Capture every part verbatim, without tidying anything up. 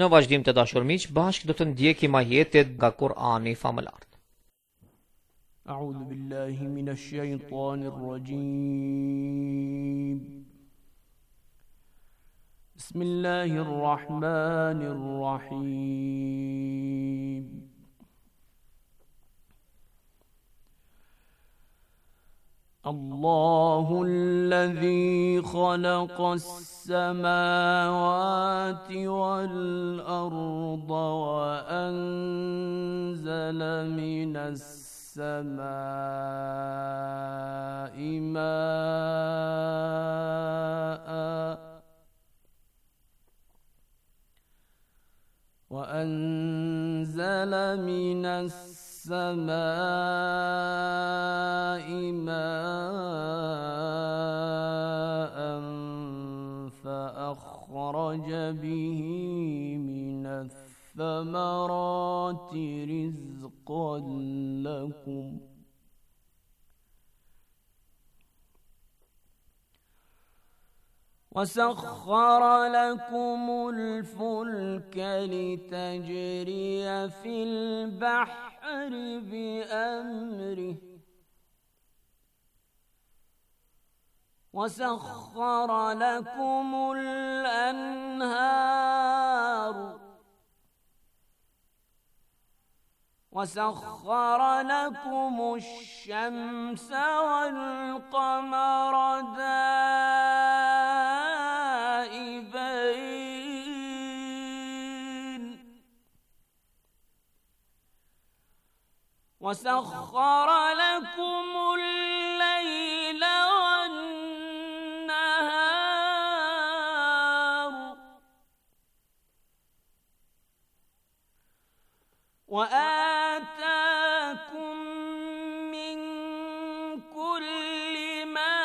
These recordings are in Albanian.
Në vazhdim të dashur miq, bashkë do të ndjekim ajetet nga Kurani famëlar. A'udhu billahi minash shaitanir rajim. Bismillahir rahmanir rahim. الله الذي خلق السماوات والأرض وأنزل من السماء ماء وأنزل من السماء ماء فأخرج به من الثمرات رزقا لكم وسخر لكم الفلك لتجري في البحر بأمره وسخر لكم الأنهار وسخر لكم الشمس والقمر دائبين وسخر لكم الليل والنهار وآتاكم من كل ما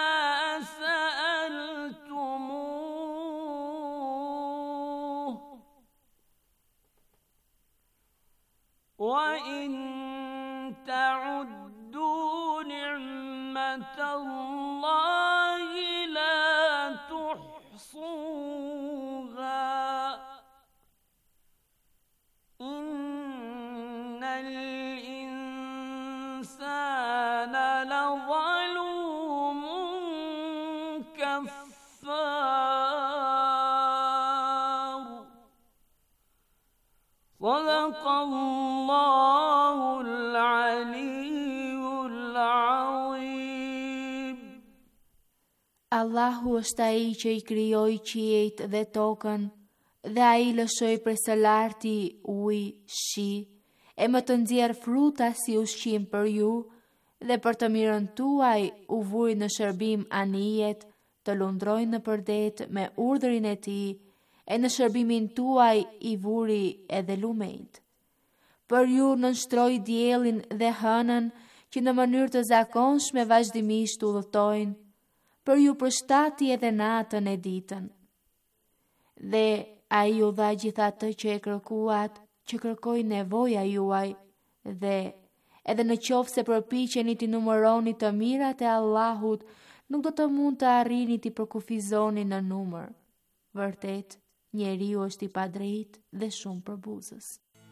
سألتموه وإن تعدوا نعمة الله لا تحصوها إن الإنسان لظلوم كفار صدق الله العلي العظيم. Allahu është ai që i krijoi qiejt dhe tokën, dhe ai lëshoi për së larti ujë, shi, e më të nxjerr fruta si ushqim për ju, dhe për të mirën tuaj u vuri në shërbim anijet, të lundrojnë në përdet me urdhrin e tij, e në shërbimin tuaj i vuri edhe lumejt. Për ju nënshtroi diellin dhe hënën që në mënyrë të zakonshme vazhdimisht udhëtojnë, për ju përshtati edhe natën e ditën. Dhe ai ju dha gjithatë që e kërkuat, që kërkoi nevoja juaj, dhe edhe në qoftë se përpiqeni të numëroni të mirat e Allahut, nuk do të mund të arrini të përkufizoni në numër. Vërtet, njeriu është i padrejtë dhe shumë përbuzës.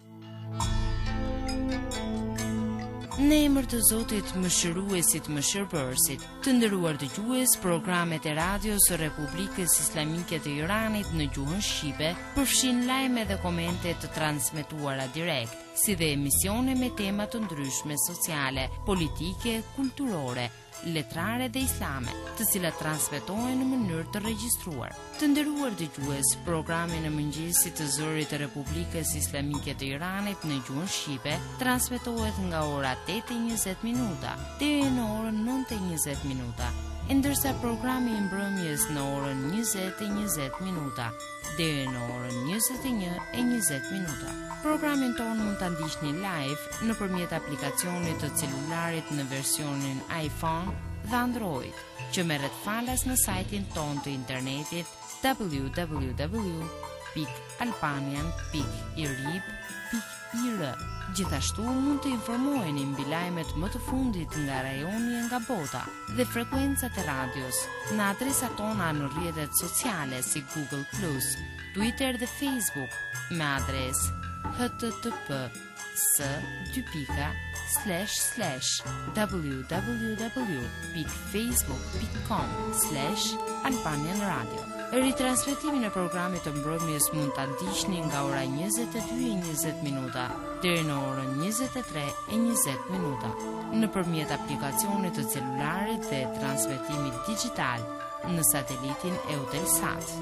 Në emër të Zotit, mëshiruesit, mëshirbërësit, të nderuar dëgjues, programet e radios së Republikës Islamike të Iranit në gjuhën shqipe përfshin lajme dhe komente të transmetuara direkt, si dhe emisione me tema të ndryshme sociale, politike, kulturore, letrare dhe islame, të cilat transmetohen në mënyrë të regjistruar. Të nderuar dëgjues, programi në mëngjesit të zërit të Republikës Islamike të Iranit në gjuhën shqipe transmetohet nga ora tetë e njëzet minuta deri në orën nëntë e njëzet minuta, ndërsa programi i mbrëmjes në orën njëzet e njëzet minuta deri në orën njëzet e një e njëzet minuta. Programin tonë mund ta ndiqni live nëpërmjet aplikacionit të celularit në versionin iPhone dhe Android, që merret falas në sajtin tonë të internetit w w w pikë albanian pikë irib pikë I R. Gjithashtu mund të informoheni mbi lajmet më të fundit nga rajoni e nga bota dhe frekuencat e radios në adresat tona në rrjetet sociale si Google plus, Twitter dhe Facebook me adres h t t p s dy pika slash slash www dot facebook dot com slash Albanian Radio. Ritransmetimin e programit të mbrëmjes mund ta ndiqni nga ora njëzet e dy e njëzet minuta deri në orën njëzet e tre e njëzet minuta nëpërmjet aplikacionit të celularit dhe transmetimit digital në satelitin Eutelsat.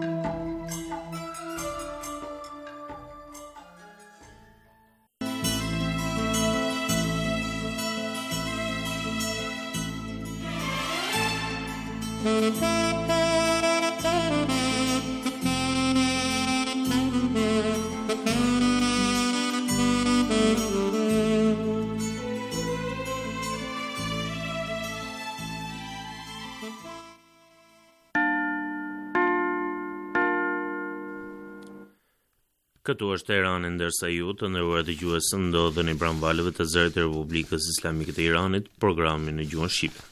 Këtu është Teherani, ndërsa ju të nderuar dëgjues ndodheni pranë valëve të zërit të Republikës Islamike të Iranit, programi në gjuhën shqipe.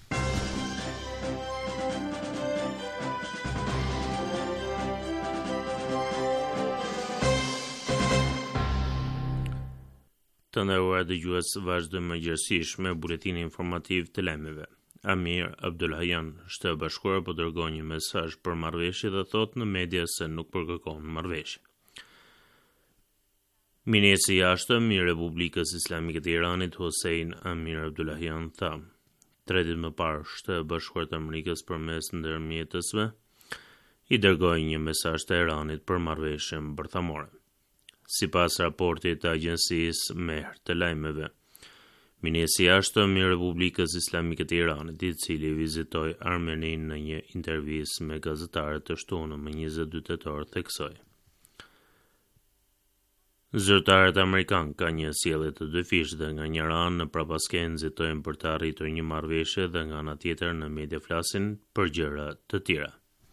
Të nderuar dëgjues, vazhdojmë mëngjesisht me buletinin informativ të lajmeve. Amir Abdullahian, Shtetë e Bashkuar, po dërgon një mesazh për marrëveshje dhe thot në media se nuk përkërkon marrëveshje. Ministri i Jashtëm i Republikës Islamike të Iranit, Hossein Amir Abdullahian, tha: tre ditë më parë, Shtetë e Bashkuar të Amerikës përmes ndërmjetësve i dërgoi një mesazh të Iranit për marrëveshjen bërthamore. Sipas raportit të agjencisë Mehr të lajmeve, Ministri i Jashtëm i Republikës Islamike të Iranit, i cili vizitoi Armeninë në një intervistë me gazetarët të shtunën më njëzet e dy tetor, theksoi: Zyrtarët amerikanë ka një sjellje të dyfish dhe nga një anë në prapaskenë nxitojnë për të arritur një marrëveshje dhe nga ana tjetër në media flasin për gjëra të tjera.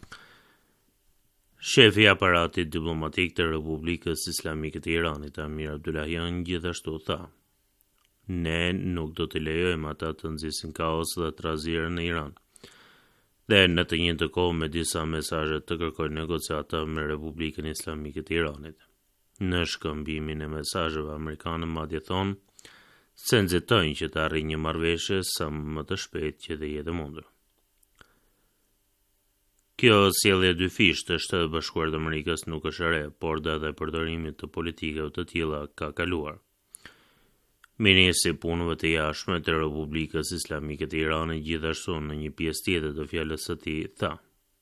Shefi i aparatit diplomatik të Republikës Islamike të Iranit, Amir Abdullahian, gjithashtu tha: ne nuk do të lejojmë ata të nxisin kaos dhe trazire në Iran. Dhe në të njëjtën kohë me disa mesazhe të kërkojnë negociata me Republikën Islamike të Iranit. Në shkëmbimin e mesazheve amerikane madje thonë se nxitojnë që të arrijë një marrëveshje sa më të shpejt që të jetë mundur. Kjo sjellje dyfish të Shtetit të Bashkuar të Amerikës nuk është e re, por data e përdorimit të politikave të tilla ka kaluar. Ministri i Punëve të Jashtme të Republikës Islamike të Iranit gjithashtu në një pjesë tjetër të fjalës së tij tha: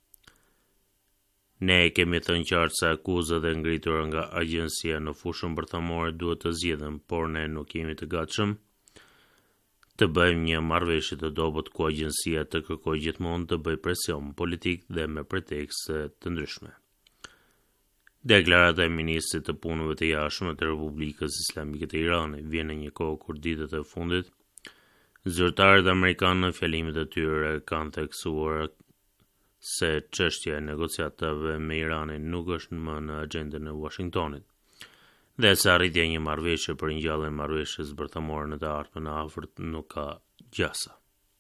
ne kemi thënë qartë se akuzat e ngritura nga agjencia në fushën bërthamore duhet të zgjidhen, por ne nuk jemi të gatshëm të bëjmë një marrëveshje të dobët ku agjencia të kërkojë gjithmonë të bëjë presion politik dhe me pretekste të ndryshme. Deklarata e ministrit të Punëve të Jashtme të Republikës Islamike të Iranit vjen në një kohë kur ditët e fundit zyrtarët amerikanë në fjalimet e tyre kanë theksuar se çështja e negociatave me Iranin nuk është më në agjendën e Washingtonit, dhe se arritja e një marrëveshje për ngjalljen e marrëveshjes bërthamore në të ardhmen e afërt nuk ka gjasa.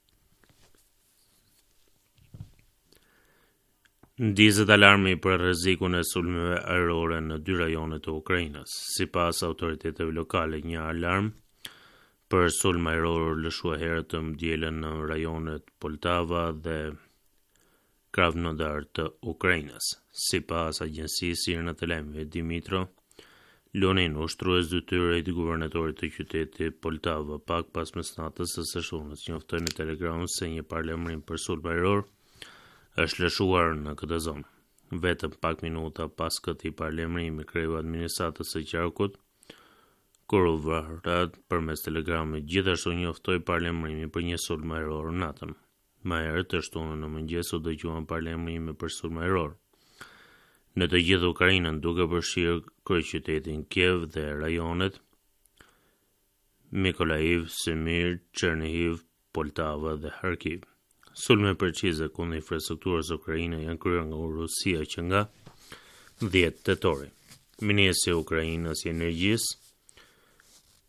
Ndizet alarmi për rrezikun e sulmeve ajrore në dy rajone të Ukrainës. Sipas autoriteteve lokale, një alarm për sulm ajror lëshua herët të mëdielën në rajonet Poltava dhe Krasnodar të Ukrainës. Sipas agjencisë sirene të lajmeve Dimitro Lonin, ushtrues detyrë i guvernatorit të qytetit Poltava, pak pas mesnatës së së shtunës, njoftoi në Telegram se një paralajmërim për sulm ajror është lëshuar në këtë zonë. Vetëm pak minuta pas këtij paralajmërimi kreu administratës së qarkut, kur u vërat përmes telegramit, gjithashtu njoftoi paralajmërimi për një sulm ajror natën. Më herët të shtunën në mëngjes u dëgjuan paralajmërime për sulm ajror në të gjithë Ukrainën, duke përfshirë kryeqytetin Kiev dhe rajonet Mykolaiv, Semir, Chernihiv, Poltava dhe Kharkiv. Sulme precize kundër infrastrukturës ukraine janë kryer nga Rusia që nga dhjetë tetori. Ministri i Ukrainës i Energjisë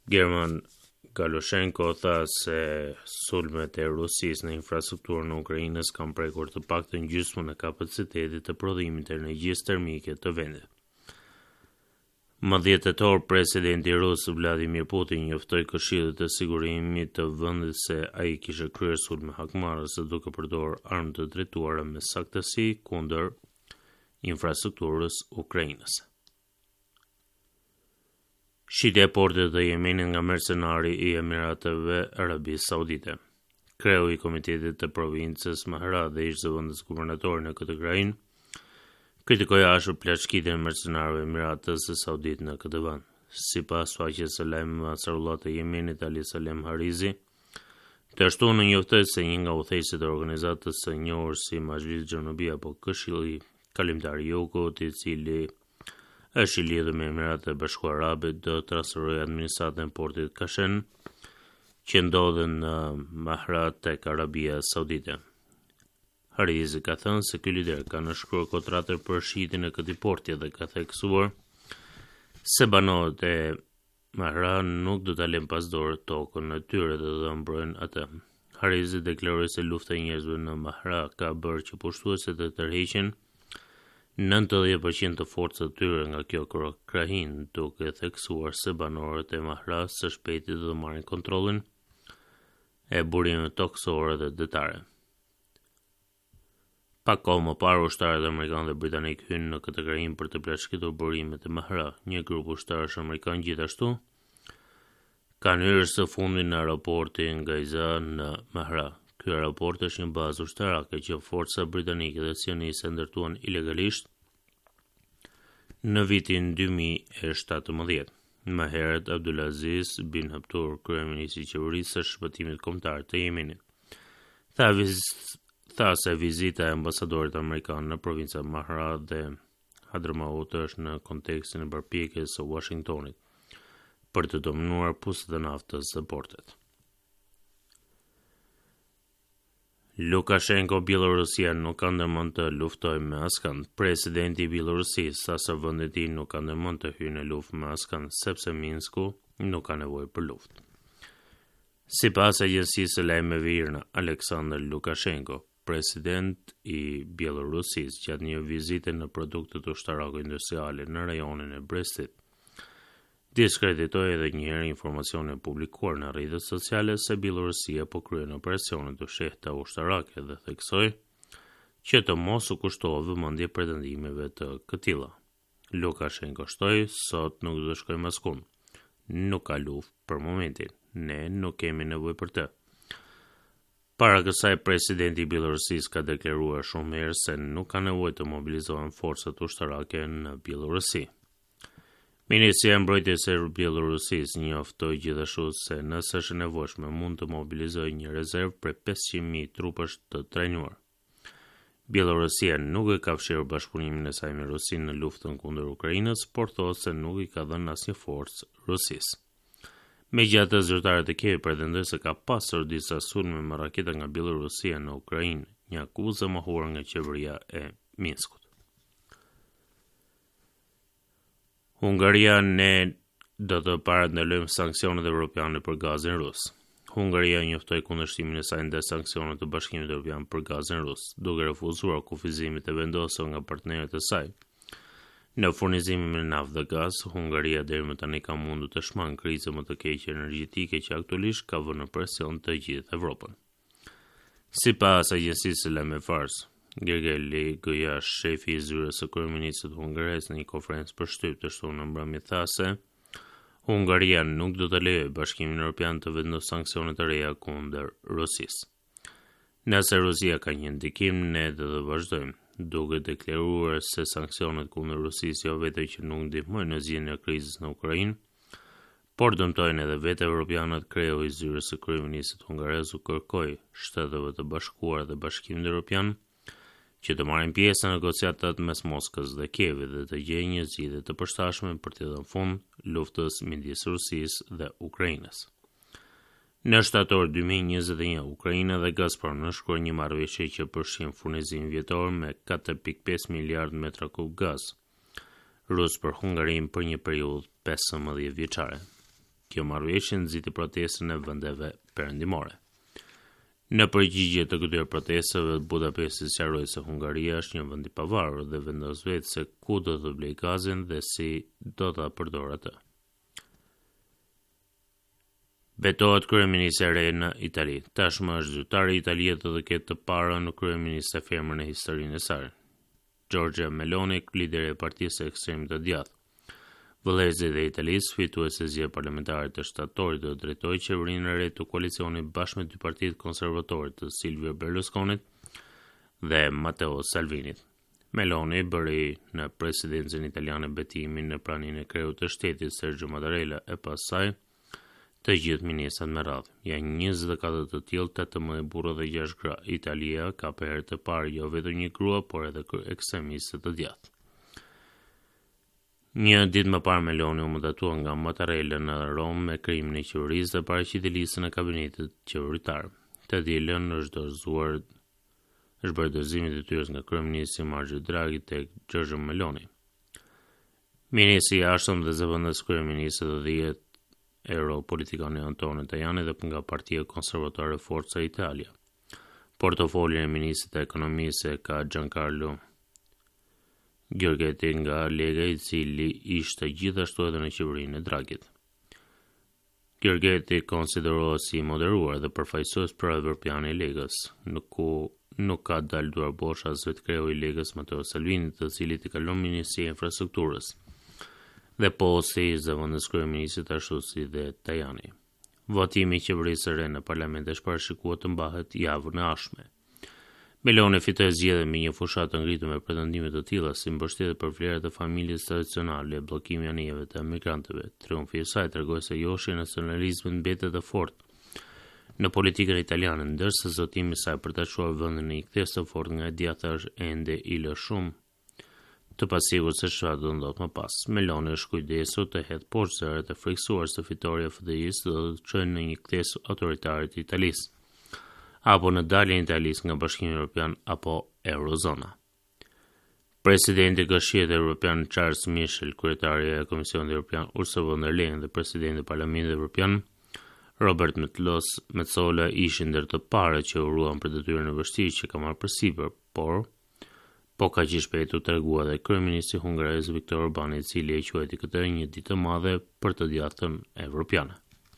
German Galoshenko tha se sulmet e Rusisë në infrastrukturën e Ukrainës kanë prekur të paktën gjysmën e kapacitetit të prodhimit të energjisë termike të vendit. Më dhjetë tetor, presidenti rus Vladimir Putin njoftoi Këshillin të Sigurimit të vendit se ai kishte kryer sulme hakmarrëse duke përdorur armë të drejtuara me saktësi kundër infrastrukturës ukrainase. Shitja e portit të Yemenit nga mercenari i Emirateve Arabisë Saudite. Kreu i Komitetit të Provincës Mahra dhe ish zëvendës guvernatori në këtë krahin kritikoi ashur plaçkitjen e mercenarëve Emiratës së Saudite në këtë vend. Sipas faqes së lajmeve Ansarullah të Yemenit Ali Salem Harizi, të shtunë njoftoi se një nga udhëheqësit e organizatës së njohur si Majlis Gjernubi apo Këshilli Kalimtar i Jukut, i cili është i lidhur me Emiratet e Bashkuara Arabe, do të transferojë administratën e portit Kashen, që ndodhen në Mahra tek Arabia Saudite. Harizi ka thënë se ky lider ka nënshkruar kontratë për shitjen e këtij porti dhe ka theksuar se banorët e Mahra nuk do ta lënë pas dorë tokën e tyre dhe do ta mbrojnë atë. Harizi deklaroi se lufta e njerëzve në Mahra ka bërë që pushtuesit të tërheqin nëntëdhjetë përqind të forcat të tyre nga kjo krahin, duke theksuar se banorët e Mahras së shpejti do të marrin kontrollin e burimeve toksore dhe detare. Pak kohë më parë, ushtarët amerikanë dhe britanik hynë në këtë krahin për të plashkitur burimet e Mahra. Një grup ushtarësh amerikan gjithashtu kanë hyrë së fundi në aeroportin Gaiza në Mahra. Ky aeroport është një bazë ushtarake që forca britanike dhe sioniste ndërtuan ilegalisht në vitin dy mijë e shtatëmbëdhjetë. Më herët, Abdulaziz bin Haptur, kryeministri i qeverisë së shpëtimit kombëtar të Yemenit, tha, viz, tha se vizita e ambasadorit amerikan në provincën Mahra dhe Hadramaut është në kontekstin e përpjekjes së Washingtonit për të dominuar pusët e naftës së portit. Lukashenko Bielorusia nuk ka ndërmend të luftojë me askënd. Presidenti i Bielorusisë sa së vendi i tij nuk ka ndërmend të hyjë në luftë me askënd, sepse Minsku nuk ka nevojë për luftë. Sipas agjencisë së lajmeve I R N A, Aleksandr Lukashenko, president i Bielorusisë, gjatë një vizite në produktet ushtarake industriale në rajonin e Brestit, diskreditoi edhe një herë informacione publikuar në rrjetet sociale se Bielorusia po kryen operacione të shehta ushtarake dhe theksoi që të mos u kushtohet vëmendje pretendimeve të këtilla. Lukashenko shtoi, sot nuk do të shkojmë askund. Nuk ka luftë për momentin. Ne nuk kemi nevojë për të. Para kësaj, presidenti i Bielorusisë ka deklaruar shumë herë se nuk ka nevojë të mobilizohen forcat ushtarake në Bielorusi. Ministria e Mbrojtjes e Bielorusisë njoftoi gjithashtu se nëse është e nevojshme mund të mobilizojë një rezervë prej pesëqind mijë trupash të trajnuar. Bielorusia nuk e ka fshirë bashkëpunimin e saj me Rusinë në luftën kundër Ukrainës, por thotë se nuk i ka dhënë asnjë forcë Rusisë. Megjithatë, zyrtarët e Kievit pretendojnë se ka pasur disa sulme me raketa nga Bielorusia në Ukrainë, një akuzë e mohuar nga qeveria e Minskut. Hungaria ne do të parandalojmë sanksionet evropiane për gazin rus. Hungaria njoftoi kundërshtimin e saj ndaj sanksioneve të Bashkimit Evropian për gazin rus, duke refuzuar kufizimet e vendosur nga partnerët e saj. Në furnizimin me naftë dhe gaz, Hungaria deri më tani ka mundur të shmangë krizën më të keqe energjetike që aktualisht ka vënë në presion të gjithë Evropën. Sipas agjencisë së lajmeve Fars, Gergely Goja, shefi I zyrës së kryeministrit hungares në një konferencë për shtyp të shtunë në mbrëmje tha se Hungaria nuk do të lejojë Bashkimin Evropian të vendosë sanksione të reja kundër Rusisë. Nëse Rusia ka një ndikim, ne do të vazhdojmë, duke deklaruar se sanksionet kundër Rusisë jo vetëm që nuk ndihmojnë në zgjidhjen e krizës në Ukrainë, por dëmtojnë edhe vetë evropianët. Kreu I zyrës së kryeministrit hungares u kërkoi Shteteve të Bashkuara dhe Bashkimit Evropian që të marrin pjesë në negociatat mes Moskës dhe Kievit dhe të gjejnë një zgjidhje të përshtatshme për të dhënë fund luftës midis Rusisë dhe Ukrainës. Në shtator dy mijë e njëzet e një, Ukraina dhe Gazprom nënshkruan një marrëveshje që përfshin furnizimin vjetor me katër pikë pesë miliardë metra kub gaz rus për Hungarinë për një periudhë pesëmbëdhjetë vjeçare. Kjo marrëveshje nxiti protestën e vendeve perëndimore. Në përgjigje të këtyre protestave, Budapesti sqaroi se Hungaria është një vend i pavarur dhe vendos vetë se ku do të blej gazin dhe si do ta përdorë atë. Betohet kryeministri e re në Itali. Tashmë është zyrtari i Italisë të ketë të para në kryeministri femër në historinë e saj. Giorgia Meloni, lideri e partisë së ekstremit të djathtë. Vëllezërit e Italisë, fituese e zgjedhjeve parlamentare të shtatorit, do të drejtojë qeverinë e re të koalicionit bashkë me dy partitë konservatore të Silvio Berlusconit dhe Matteo Salvinit. Meloni bëri në presidencën italiane betimin në praninë e kreut të shtetit Sergio Mattarella e pas saj të gjithë ministrat me radhë. Janë njëzet e katër të tillë, tetëmbëdhjetë burra dhe gjashtë gra. Italia ka për herë të parë jo vetëm një grua, por edhe ekstremistë të djathtë. Një ditë më parë Meloni u mandatua nga Mattarella në Rom me krijimin e qeverisë dhe paraqiti listën e kabinetit qeveritar. Të dielën është dorëzuar është bërë dorëzimi i detyrës nga kryeministri Mario Draghi tek Giorgia Meloni. Ministri i jashtëm dhe zëvendës kryeministri të dhjetë europolitikani Antonio Tajani dhe nga Partia Konservatore Forza Italia. Portofolin e ministrit të ekonomisë ka Giancarlo Giorgetti nga Lega, i cili ishte gjithashtu edhe në qeverinë e Draghit. Giorgetti konsiderohet si moderuar dhe përfaqësues pro-evropian i Legës, në ku nuk ka dalë duar bosh as vetë kreu i Legës Matteo Salvini, të cilit i kalon Ministria e Infrastrukturës, dhe posti i zëvendës kryeministrit ashtu si dhe Tajani. Votimi i qeverisë së re në parlament është parashikuar të mbahet javën e ardhshme. Meloni fitoi zgjedhjen me një fushat të ngritur me pretendime të tilla si mbështetje për vlerat e familjes tradicionale, bllokimi i anijeve të emigrantëve. Triumfi i saj tregoi se joshi i nacionalizmit mbetet e fortë në politikën italiane, ndërsa zotimi i saj për ta çuar vendin në një kthes të fortë nga e djathta është ende i lë shumë të pasigurt se çfarë do ndodh më pas. Meloni është kujdesur të hedhë poshtë zërat e friksuar se fitoria e F D I-s do të çojë në një kthes autoritar të Italisë, apo në daljen e Italisë nga Bashkimi Evropian apo Eurozona. Presidenti i Këshillit Evropian Charles Michel, kryetari e Komisionit Evropian Ursula von der Leyen dhe presidenti i Parlamentit Evropian Robert Metsola ishin ndër të parët që uruan për detyrën e vështirë që ka marrë përsipër, por po ka që shpejt u tregua dhe kryeministri hungarez Viktor Orbán, i cili e quajti këtë një ditë të madhe për të djathtën evropiane.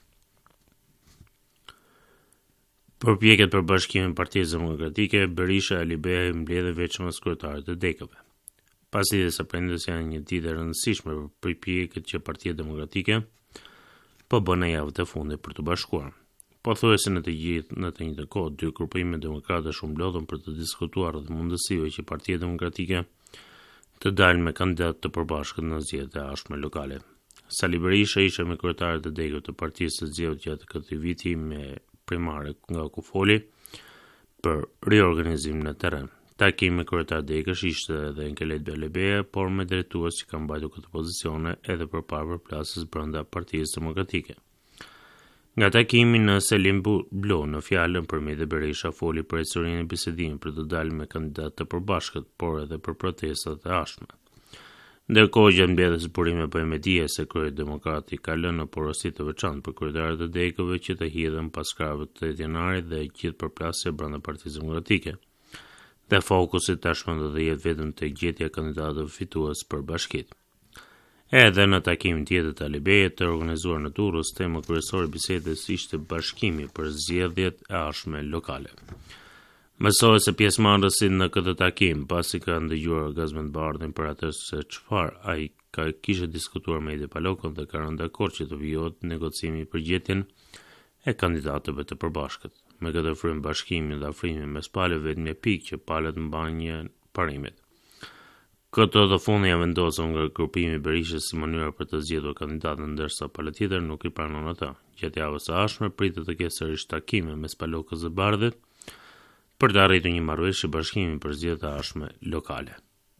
Përpjekjet për bashkimin Partisë Demokratike, Berisha e Alibeja mbledhe vetëm kryetarët e dekëve. Pasi dhe së prindës janë një ditë e rëndësishme për përpjekjet që Partia Demokratike po bën në javët e fundit për të bashkuar. Pothuajse në të gjithë në të njëjtën kohë, dy grupime demokratësh u mblodhën për të diskutuar rreth mundësive që Partia Demokratike të dalë me kandidat të përbashkët në zgjedhjet e ardhshme lokale. Sali Berisha ishte me kryetarët e dekëve të partisë së zgjedhur gjatë këtij viti me primare nga ku foli për riorganizim në terren. Takimi me kryetar dekësh ishte edhe Enkelet Belebeja, por me drejtues që kanë mbajtur këtë pozicione edhe përpara përplasjes brenda Partisë Demokratike. Nga takimi në Selim Blu në fjalën përmjet e Berisha foli për historinë e bisedimit për të dalë me kandidat të përbashkët, por edhe për protestat e ardhshme. Ndërkohë, gjatë mbledhjes së burime për media se Krye Demokrati ka lënë në porosi të veçantë për kryetarët e dekëve që të hidhen pas krahave të tetë janarit dhe gjithë përplasje brenda Partisë Demokratike. Dhe fokusi tashmë do të jetë vetëm te gjetja e kandidatëve fitues për bashkitë. Edhe në takimin tjetër të Alibejet të organizuar në Durrës, tema kryesore e bisedës ishte bashkimi për zgjedhjet e ardhshme lokale. Mësohet se pjesëmarrësit në këtë takim, pasi ka ndëgjuar Gazmend Bardhin për atë se çfarë ai ka kishte diskutuar me Edi Palokon dhe ka rënë dakord që të vijohet negocimi për gjetjen e kandidatëve të përbashkët. Me këtë frym bashkimin dhe afrimin mes palëve vetëm një pikë që palët mbajnë parimet. Këto të fundi janë vendosur nga grupimi i Berishës si mënyrë për të zgjedhur kandidatën, ndërsa pala tjetër nuk i pranon ata. Gjatë javës së ardhshme pritet të ketë sërish takime mes Palokës dhe Bardhit për të arritur një marrëveshje bashkimi për zgjedhjet e ardhshme lokale.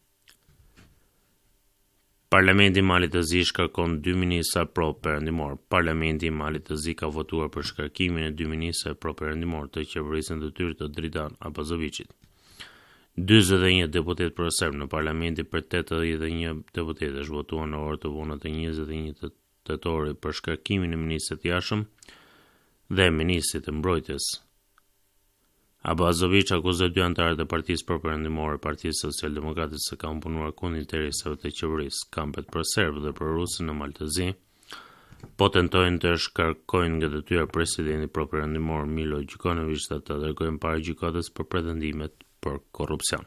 Parlamenti i Malit të Zi shkarkon dy ministra pro-perëndimor. Parlamenti i Malit të Zi ka votuar për shkarkimin e dy ministra pro-perëndimor të qeverisë në detyrë të Dritan Abazovicit. dyzet e një deputet pro-serb në parlamenti për tetëdhjetë e një deputetësh votuan në orë të vona të njëzet e një të tetori për shkarkimin e ministrit të jashtëm dhe ministrit të mbrojtjes. Abazovic akuzoi dy anëtarët e Partisë Përperëndimore, Partisë Socialdemokrate se kanë punuar kundër interesave të qeverisë, kampet për serbë dhe për rusë në Maltezi, po tentojnë të shkarkojnë nga detyra presidenti përperëndimor Milo Đukanović dhe të dërgojnë para gjykatës për pretendimet për korrupsion.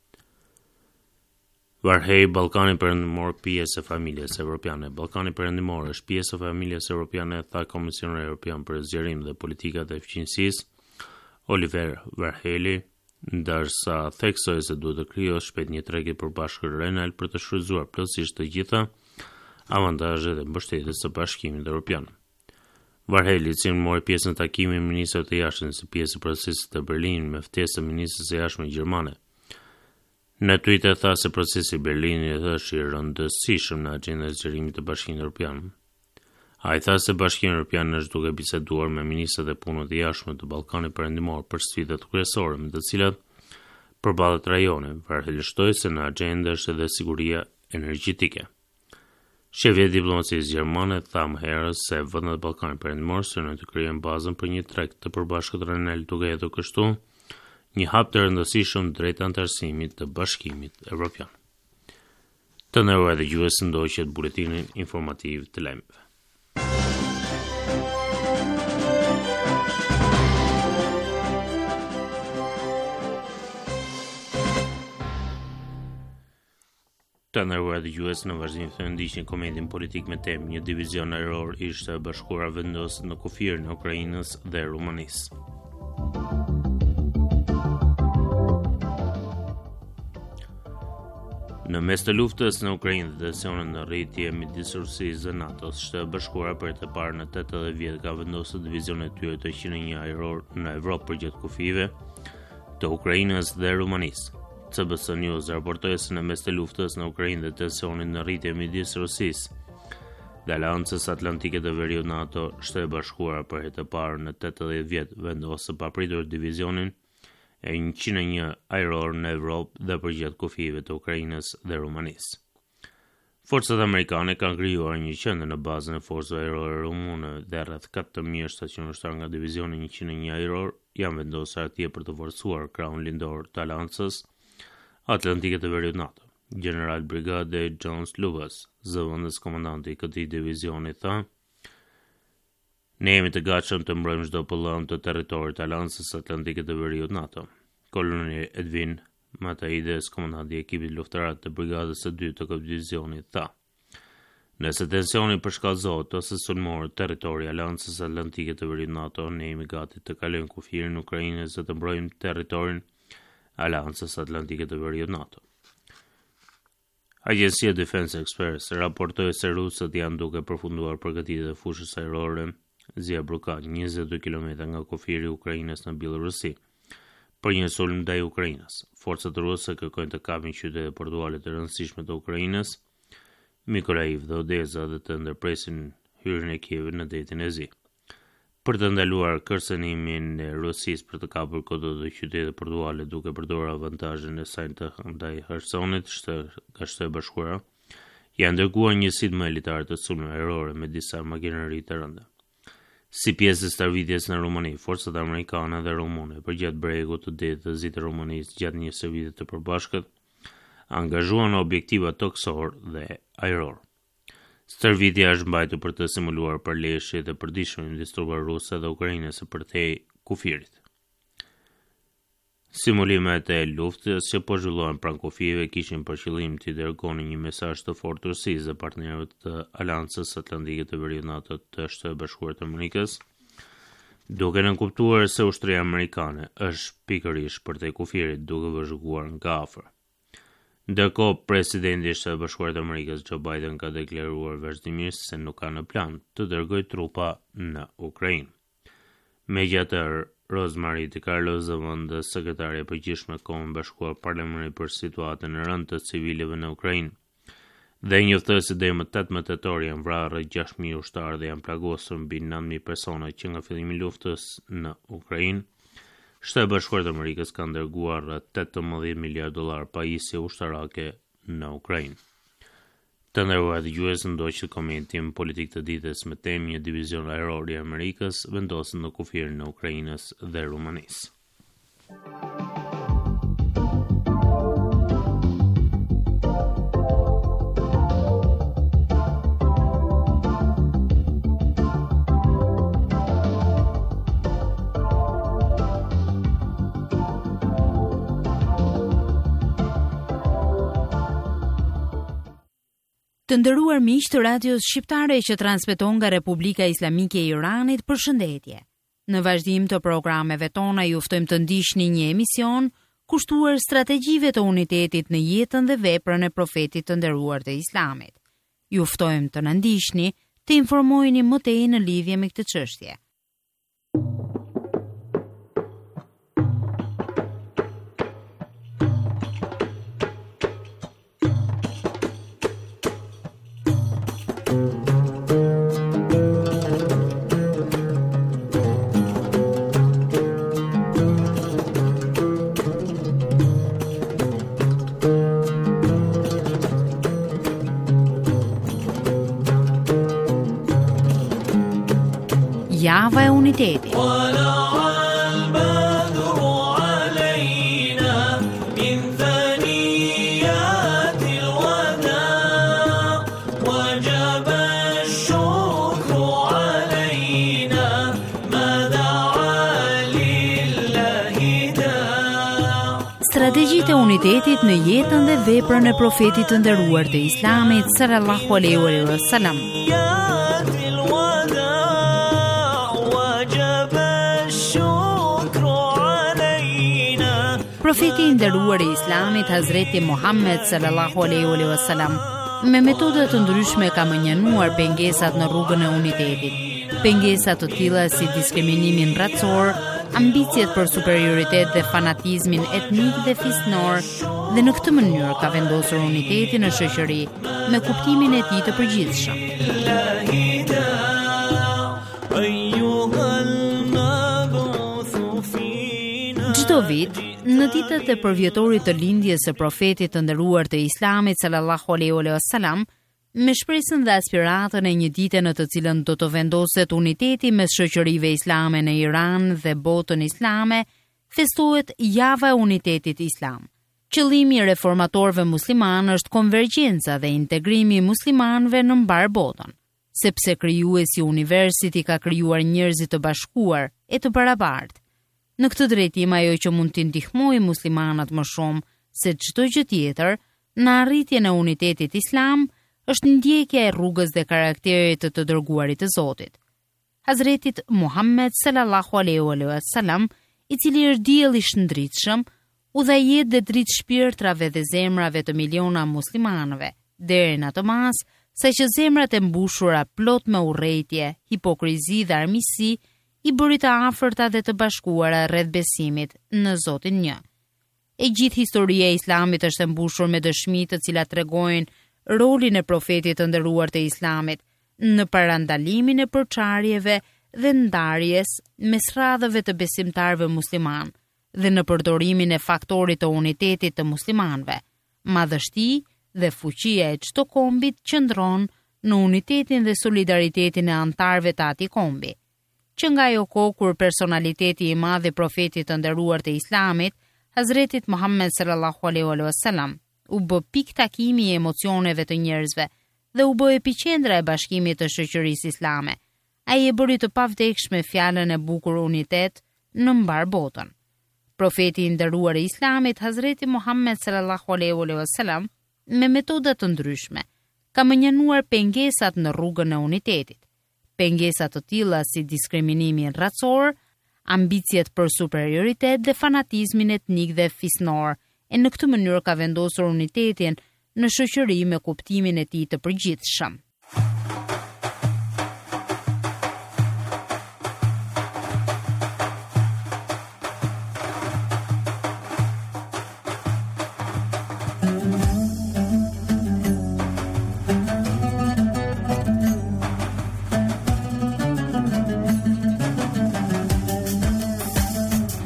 Varhej, Ballkani Perëndimor, pjesë e familjes evropiane. Ballkani Perëndimor është pjesë e familjes evropiane, tha Komisioneri Evropian për Zgjerim dhe Politikat e Eficiencisë, Oliver Varheli, ndërsa theksoi se duhet të krijohet shpejt një treg i përbashkët Renal për të shfrytzuar plotësisht të gjitha avantazhet e mbështetjes së Bashkimit Evropian. Varheli, i cili mori pjesë në takimin e ministrave të jashtëm si pjesë e procesit të Berlinit me ftesë të ministres së jashtme gjermane, në Twitter tha se procesi i Berlinit është i rëndësishëm në agjendën e zgjerimit të Bashkimit Evropian. A i tha se Bashkimi Evropian është duke biseduar me ministrat e punës të jashtme të Ballkanit Perëndimor për sfidat kryesore me të cilat përballet rajoni. Varheli shtoi se në agjendë është edhe siguria energjetike. Shefja e diplomacisë gjermane tha më herët se vendet e Ballkanit Perëndimor synojnë të krijojnë bazën për një treg të përbashkët Renal, duke hetur kështu një hap të rëndësishëm drejt anëtarësimit të Bashkimit Evropian. Të nderuar dëgjues, ndoqët buletinin informativ të lajmeve. Të nderuar dëgjues, në vazhdim të ndiqni komedin politik me temë një divizion ajror i Shtetit Bashkuar vendoset në kufirin e Ukrainës dhe Rumanisë. Në mes të luftës në Ukrainë dhe tensionit në rritje midis Rusisë dhe NATO-s, Shtetet Bashkuara për të parë në tetëdhjetë vjet ka vendosur divizionet e tyre të qenë një ajror në Evropë përgjatë kufive të Ukrainës dhe Rumanisë. C B S News raportoi se në mes të luftës në Ukrainë dhe tensionit në rritje midis Rusisë dhe Aleancës Atlantike të Veriut NATO, Shtetet Bashkuara për herë të parë në tetëdhjetë vjet vendosën papritur divizionin e njëqind e një ajror në Evropë dhe përgjatë kufive të Ukrainës dhe Rumanisë. Forcat amerikane kanë krijuar një qendër në bazën e forcave ajrore rumune dhe rreth katër mijë stacion ushtar nga divizioni njëqind e një ajror janë vendosur atje për të forcuar krahun lindor të Aleancës Atlantike të Veriut NATO. General Brigade John Lubas, zëvendës komandanti i këtij divizioni, tha: "Ne jemi të gatshëm të mbrojmë çdo pëllëm të territorit të Aleancës Atlantike të Veriut NATO." Koloneli Edwin Mataides, komandanti i ekipit luftarar të brigadës së dytë të këtij divizioni, tha: "Nëse tensioni përshkallëzohet ose sulmohet territori i Aleancës Atlantike të Veriut NATO, ne jemi gati të kalojmë kufirin në Ukrainë dhe të mbrojmë territorin Aleancës Atlantike të Veriut NATO." Agjencia Defense Express raportoi se rusët janë duke përfunduar përgatitjet e fushës ajrore Ziabruka, njëzet e dy kilometra nga kufiri i Ukrainës në Bielorusi, për një sulm ndaj Ukrainës. Forcat ruse kërkojnë të kapin qytete portuale të rëndësishme të Ukrainës, Mykolaiv dhe Odesa, dhe të ndërpresin hyrjen e Kievit në detin e Zi. Për të ndaluar kërcënimin e Rusisë për të kapur këto dy qytete portuale duke përdorur avantazhin e saj të ndaj Khersonit, nga Shtetet Bashkuara janë dërguar njësitë më elitare të sulmeve ajrore me disa makineri të rënda. Si pjesë e stërvitjes në Rumani, forcat amerikane dhe rumune përgjatë bregut të detit të Zi të Rumanisë gjatë një stërvitje të përbashkët angazhuan objektiva toksor dhe ajror. Stërvitja është mbajtur për të simuluar përleshjet e përditshme midis trupave ruse dhe ukrainase përtej kufirit. Simulimet e luftës që po zhvillohen pranë kufive kishin për qëllim të dërgonin një mesazh të fortë Rusisë dhe partnerëve të Aleancës Atlantike të Veriut NATO të Shtetit Bashkuar të Amerikës, duke nënkuptuar se ushtria amerikane është pikërisht përtej kufirit duke vëzhguar nga afër. Ndërkohë, presidenti i Shtetit Bashkuar të Amerikës Joe Biden ka deklaruar vazhdimisht se nuk ka në plan të dërgojë trupa në Ukrainë. Megjithatë, Rosemary DiCarlo, zëvendës sekretare e përgjithshme e Kombit Bashkuar Parlamentit për situatën e rëndë të civilëve në Ukrainë, dhe njoftoi se deri më tetëmbëdhjetë tetor janë vrarë rreth gjashtë mijë ushtarë dhe janë plagosur mbi nëntë mijë persona që nga fillimi i luftës në Ukrainë. Shtetet Bashkuar të Amerikës kanë dërguar rreth tetëmbëdhjetë miliardë dollar pajisje ushtarake në Ukrainë. Të Të nderuar dëgjues, ndoqët komentim politik të ditës me temë një divizion ajror i Amerikës vendosur në kufirin e Ukrainës dhe Rumanisë. Të nderuar miq të radios shqiptare që transmeton nga Republika Islamike e Iranit, përshëndetje. Në vazhdim të programeve tona ju ftojmë të ndiqni një emision kushtuar strategjive të unitetit në jetën dhe veprën e profetit të nderuar të Islamit. Ju ftojmë të na ndiqni, të informoheni më tej në lidhje me këtë çështje. Java e unitetit. Strategjitë e unitetit në jetën dhe veprën e profetit të nderuar të Islamit sallallahu alaihi wasallam. Profeti i nderuar i Islamit Hazreti Muhammed sallallahu alaihi wasallam me metoda të ndryshme ka mënjenuar pengesat në rrugën e unitetit. Pengesa të tilla si diskriminimin racor, ambicjet për superioritet dhe fanatizmin etnik dhe fisnor, dhe në këtë mënyrë ka vendosur unitetin në shoqëri me kuptimin e tij të përgjithshëm. Çdo vit, në ditët e përvjetorit të lindjes së profetit të nderuar të Islamit sallallahu alaihi wasallam, me shpresën dhe aspiratën e një dite në të cilën do të vendoset uniteti mes shoqërive islame në Iran dhe botën islame, festohet Java e Unitetit Islam. Qëllimi i reformatorëve musliman është konvergjenca dhe integrimi i muslimanëve në mbar botën, sepse krijuesi i universit i ka krijuar njerëzit të bashkuar e të barabartë. Në këtë drejtim ajo që mund t'i ndihmojë muslimanat më shumë se çdo gjë tjetër në arritjen e unitetit islam është ndjekja e rrugës dhe karakterit të të dërguarit të Zotit. Hazretit Muhammed sallallahu alaihi wasallam, i cili është diell i shëndritshëm, udhëheq dhe drit shpirtrave dhe zemrave të miliona muslimanëve, deri në atë mas sa që zemrat e mbushura plot me urrëtie, hipokrizi dhe armiqësi i bëri të afërta dhe të bashkuara rreth besimit në Zotin një. E gjithë historia e Islamit është e mbushur me dëshmi të cilat tregojnë rolin e profetit të nderuar të Islamit në parandalimin e përçarjeve dhe ndarjes mes radhëve të besimtarëve musliman dhe në përdorimin e faktorit të unitetit të muslimanëve. Madhështi dhe fuqia e çdo kombit qëndron në unitetin dhe solidaritetin e antarëve të atij kombi. Që nga ajo kohë kur personaliteti i madh i profetit të nderuar të Islamit, Hazretit Muhammed sallallahu alaihi wasallam, u bë pikë takimi i emocioneve të njerëzve dhe u bë epiqendra e bashkimit të shoqërisë islame. Ai e bëri të pavdekshme fjalën e bukur unitet në mbar botën. Profeti i nderuar i Islamit, Hazreti Muhammed sallallahu alaihi wasallam, me metoda të ndryshme, ka mënjenuar pengesat në rrugën e unitetit. Pengesa të tilla si diskriminimin racor, ambicjet për superioritet dhe fanatizmin etnik dhe fisnor, e në këtë mënyrë ka vendosur unitetin në shoqëri me kuptimin e tij të përgjithshëm.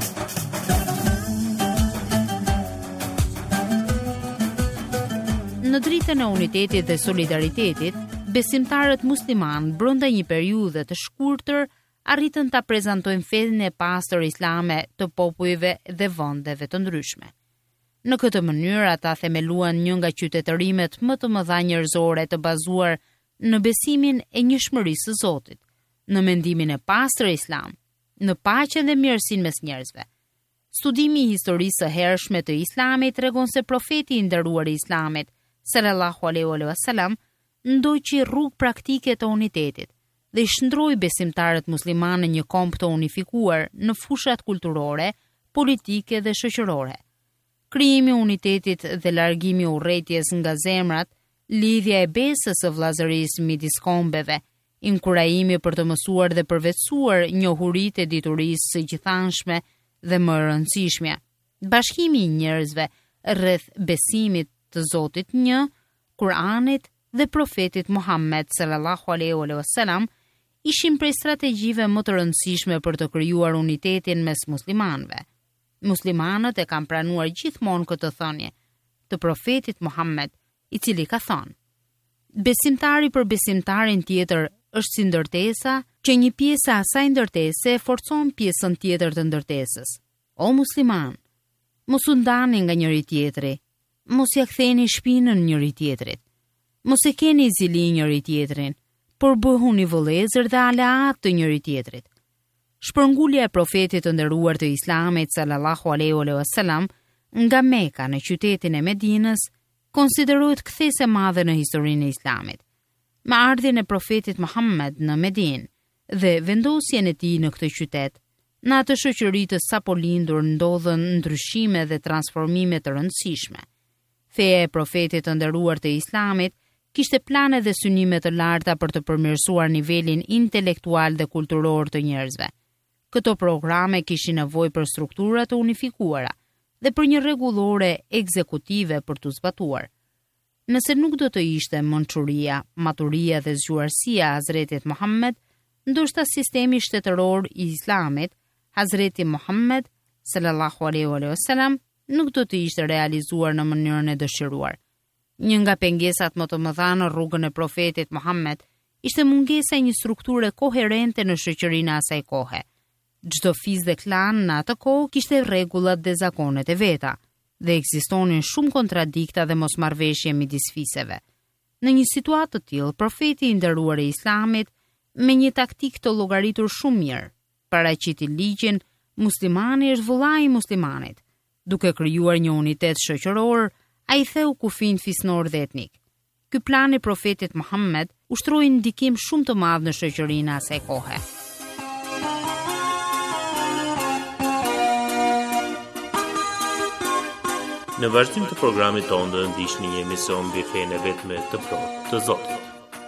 Në Në dritën e unitetit dhe solidaritetit, besimtarët musliman brenda një periudhe të shkurtër arritën ta prezantojnë fenë e pastër islame të popujve dhe vendeve të ndryshme. Në këtë mënyrë ata themeluan një nga qytetërimet më të mëdha njerëzore të bazuar në besimin e njëshmërisë së Zotit, në mendimin e pastër islam, në paqen dhe mirësinë mes njerëzve. Studimi i historisë së hershme të islamit tregon se profeti i nderuar i islamit, sallallahu alaihi wasallam, ndoqi rrugë praktike të unitetit dhe i shndroi besimtarët muslimanë në një komp të unifikuar në fushat kulturore, politike dhe shoqërore. Krijimi i unitetit dhe largimi i urrëties nga zemrat, lidhja e besës së vllazërisë midis kombeve, inkurajimi për të mësuar dhe përvetësuar njohuritë e diturisë së gjithanshme dhe më e rëndësishme, bashkimi i njerëzve rreth besimit të Zotit një, Kur'anit dhe profetit Muhammed sallallahu alaihi wasallam ishin prej strategjive më të rëndësishme për të krijuar unitetin mes muslimanëve. Muslimanët e kanë pranuar gjithmonë këtë thënie të profetit Muhammed, i cili ka thënë: besimtari për besimtarin tjetër është si ndërtesa që një pjesë e asaj ndërtese e forcon pjesën tjetër të ndërtesës. O musliman, mos u ndani nga njëri tjetri, mos ja ktheni shpinën njëri tjetrit, mos e keni zili njëri tjetrin, por bëhuni vëllezër dhe aleat të njëri tjetrit. Shpërngulja e profetit të nderuar të Islamit sallallahu alaihi wasallam nga Mekka në qytetin e Medinës konsiderohet kthesë e madhe në historinë e Islamit. Me ardhjen e profetit Muhammed në Medinë dhe vendosjen e tij në këtë qytet, në atë shoqëri të sapo lindur ndodhen ndryshime dhe transformime të rëndësishme. Feja e profetit të nderuar të Islamit kishte plane dhe synime të larta për të përmirësuar nivelin intelektual dhe kulturor të njerëzve. Këto programe kishin nevojë për struktura të unifikuara dhe për një rregullore ekzekutive për të zbatuar. Nëse nuk do të ishte mençuria, maturia dhe zgjuarësia e Hazretit Muhammed, ndoshta sistemi shtetëror i Islamit, Hazreti Muhammed sallallahu alaihi wasallam, nuk do të ishte realizuar në mënyrën e dëshiruar. Një nga pengesat më të mëdha në rrugën e profetit Muhammed ishte mungesa e një strukture koherente në shoqërinë e asaj kohe. Çdo fiz dhe klan në atë kohë kishte rregullat dhe zakonet e veta, dhe ekzistonin shumë kontradikta dhe mosmarrveshje midis fiseve. Në një situatë të tillë, profeti i nderuar i Islamit, me një taktik të llogaritur shumë mirë, paraqiti ligjin muslimani është vëllai i muslimanit. Duke krijuar një unitet shoqëror, ai theu kufin fisnor dhe etnik. Ky plan i profetit Muhammed ushtroi ndikim shumë të madh në shoqërinë e asaj kohe. Në vazhdim të programit tonë do të ndiqni një emision mbi fenë vetme të plotë të Zotit.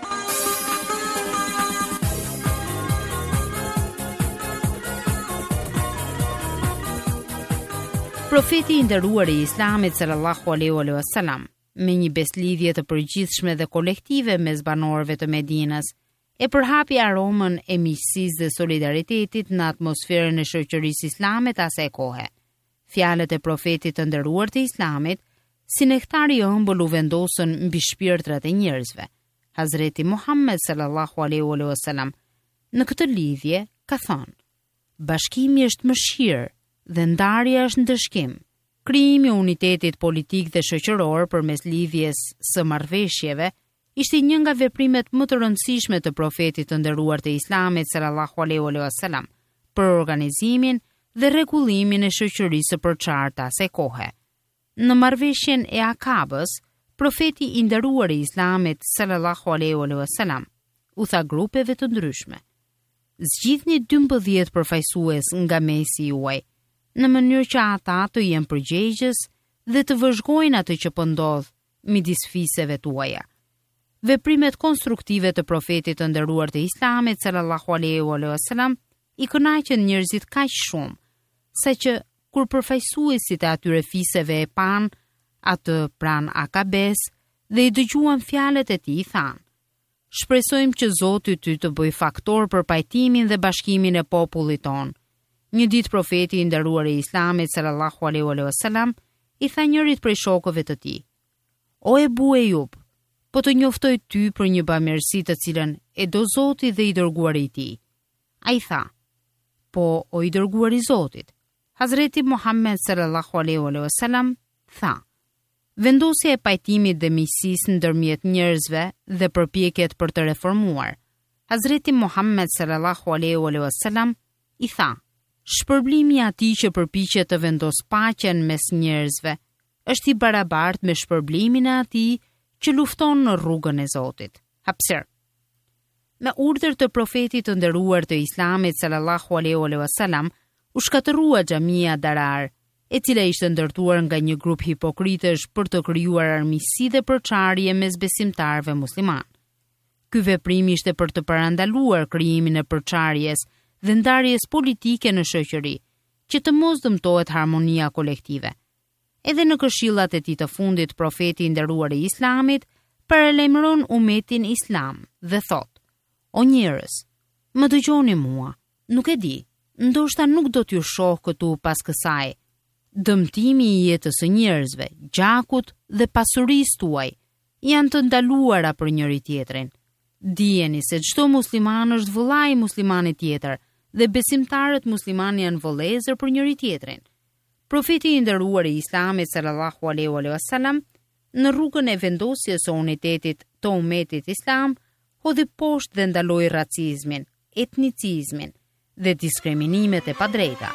Profeti i nderuar i Islamit sallallahu alaihi wasallam, me një beslidhje të përgjithshme dhe kolektive mes banorëve të Medinës, e përhapi aromën e miqësisë dhe solidaritetit në atmosferën e shoqërisë islame të asaj kohe. Fjalët e profetit të nderuar të Islamit, si nektar i ëmbël u vendosën mbi shpirtrat e njerëzve. Hazreti Muhammed sallallahu alaihi wasallam në këtë lidhje ka thënë: bashkimi është mëshirë dhe ndarja është ndëshkim. Krijimi i unitetit politik dhe shoqëror përmes lidhjes së marrëveshjeve ishte një nga veprimet më të rëndësishme të profetit të nderuar të Islamit sallallahu alaihi wasallam për organizimin dhe rregullimin e shoqërisë së përçartë asaj kohe. Në marrëveshjen e Akabës, profeti i nderuar i Islamit sallallahu alaihi wasallam u tha grupeve të ndryshme: zgjidhni dymbëdhjetë përfaqësues nga mesi juaj, në mënyrë që ata të jenë përgjegjës dhe të vëzhgojnë atë që po ndodh midis fiseve tuaja. Veprimet konstruktive të profetit të nderuar të Islamit sallallahu alaihi wasallam i kënaqën njerëzit kaq shumë, sa që kur përfaqësuesit e atyre fiseve e pan atë pran Akabes dhe i dëgjuan fjalët e tij, thanë: shpresojmë që Zoti ty të bëj faktor për pajtimin dhe bashkimin e popullit ton. Një ditë profeti i nderuar i Islamit sallallahu alaihi wasallam i tha njërit prej shokëve të tij: O e bu e jub, po të njoftoj ty për një bamirësi të cilën e do Zoti dhe i dërguari i tij. Ai tha: Po, o i dërguari i Zotit. Hazreti Muhammed sallallahu alaihi wasallam tha: Vendosja e pajtimit dhe miqësisë ndërmjet njerëzve dhe përpjekjet për të reformuar. Hazreti Muhammed sallallahu alaihi wasallam i tha: Shpërblimi i atij që përpiqet të vendos paqen mes njerëzve është i barabartë me shpërblimin e atij që lufton në rrugën e Zotit. Hapsir. Me urdhër të profetit të nderuar të Islamit sallallahu alaihi wasallam, u shkatërrua xhamia Darar, e cila ishte ndërtuar nga një grup hipokritësh për të krijuar armiqësi dhe përçarje mes besimtarëve musliman. Ky veprim ishte për të parandaluar krijimin e përçarjes dhe ndarjes politike në shoqëri, që të mos dëmtohet harmonia kolektive. Edhe në këshillat e tij të fundit, profeti i nderuar i Islamit paralajmëron umetin islam dhe thot: O njerëz, më dëgjoni mua, nuk e di, ndoshta nuk do t'ju shoh këtu pas kësaj. Dëmtimi i jetës së njerëzve, gjakut dhe pasurisë tuaj janë të ndaluara për njëri tjetrin. Dijeni se çdo musliman është vëllai i muslimanit tjetër dhe besimtarët musliman janë vëllezër për njëri tjetrin. Profeti i nderuar i Islamit sallallahu alaihi wasallam në rrugën e vendosjes së unitetit të umetit islam hodhi poshtë dhe ndaloi racizmin, etnicizmin dhe diskriminimet e padrejta.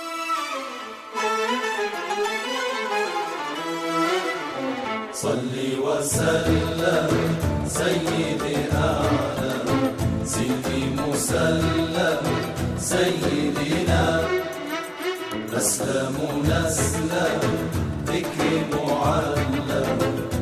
Salli wa sallam sayyidina Sidi musallam sayyidina Aslamu naslam dhikri muallam.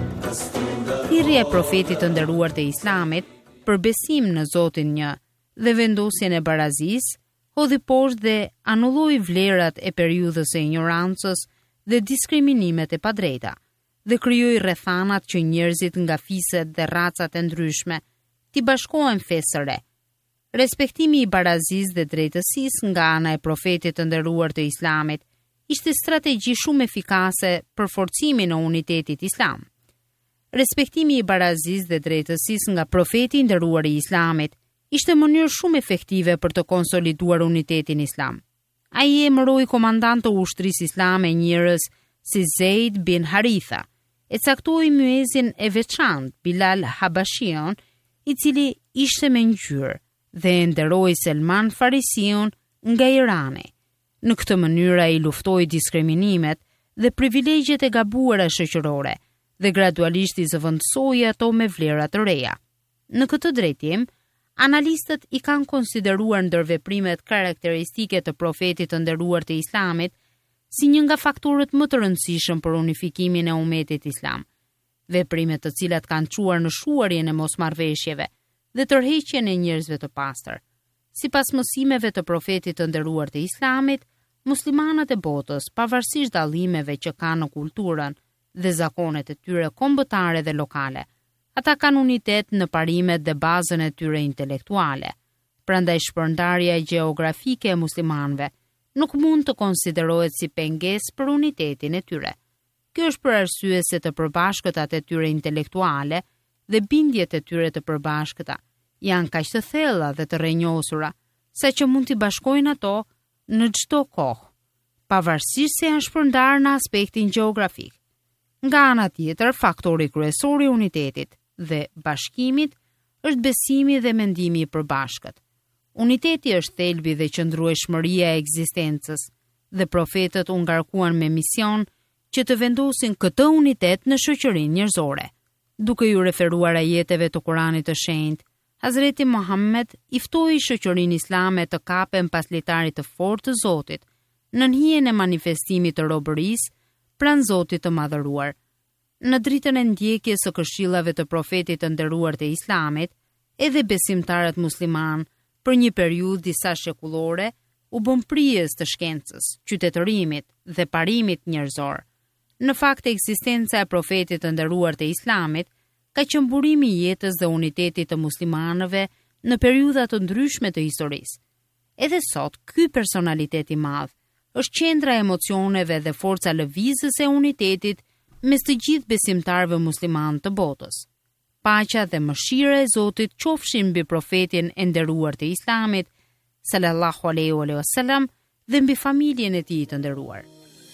Thirrja e profetit të nderuar të Islamit për besim në Zotin një dhe vendosjen e barazisë hodhi poshtë dhe anulloi vlerat e periudhës së ignorancës dhe diskriminimet e padrejta, dhe krijoi rrethanat që njerëzit nga fiset dhe racat e ndryshme t'i bashkohen fesë së re. Respektimi i barazisë dhe drejtësisë nga ana e profetit të nderuar të Islamit ishte strategji shumë efikase për forcimin e unitetit islam. Respektimi i barazisë dhe drejtësisë nga profeti i nderuar i Islamit ishte mënyrë shumë efektive për të konsoliduar unitetin islam. Ai emëroi komandant të ushtrisë islame njerëz si Zeid bin Haritha, e caktoi muezin e veçantë Bilal Habashion, i cili ishte me ngjyrë, dhe e nderoi Selman Farisiun nga Irani. Në këtë mënyrë ai luftoi diskriminimet dhe privilegjet e gabuara shoqërore dhe gradualisht i zëvendësoi ato me vlera të reja. Në këtë drejtim, analistët i kanë konsideruar ndër veprimet karakteristike të profetit të nderuar të Islamit si një nga faktorët më të rëndësishëm për unifikimin e umetit islam, veprime të cilat kanë çuar në shuarjen e mosmarrveshjeve dhe tërheqjen e njerëzve të pastër. Sipas mësimeve të profetit të nderuar të Islamit, muslimanët e botës, pavarësisht dallimeve që kanë në kulturën dhe zakonet e tyre kombëtare dhe lokale, ata kanë unitet në parimet dhe bazën e tyre intelektuale. Prandaj shpërndarja gjeografike e muslimanëve nuk mund të konsiderohet si pengesë për unitetin e tyre. Kjo është për arsye se të përbashkëtat e tyre intelektuale dhe bindjet e tyre të përbashkëta janë kaq të thella dhe të rrënjosura, saqë mund t'i bashkojnë ato në çdo kohë, pavarësisht se janë shpërndarë në aspektin gjeografik. Nga ana tjetër, faktori kryesor i unitetit dhe bashkimit është besimi dhe mendimi i përbashkët. Uniteti është thelbi dhe qëndrueshmëria e ekzistencës, dhe profetët u ngarkuan me mision që të vendosin këtë unitet në shoqërinë njerëzore. Duke ju referuar ajeteve të Kuranit të Shenjtë, Hazreti Muhammed i ftoi shoqërinë islame të kapen pas litarit të fortë të Zotit, në hijen e manifestimit të robërisë pranë Zotit të madhëruar. Në dritën e ndjekjes së këshillave të profetit të nderuar të Islamit, edhe besimtarët musliman për një periudhë disa shekullore u bën prijes të shkencës, qytetërimit dhe parimit njerëzor. Në fakt, ekzistenca e profetit të nderuar të Islamit ka qenë burimi i jetës dhe unitetit të muslimanëve në periudha të ndryshme të historisë. Edhe sot, ky personalitet i madh është qendra e emocioneve dhe forca lëvizëse e unitetit mes të gjithë besimtarëve musliman të botës. Paqja dhe mëshira e Zotit qofshin mbi profetin e nderuar të Islamit, sallallahu alaihi wasallam, dhe mbi familjen e tij të nderuar.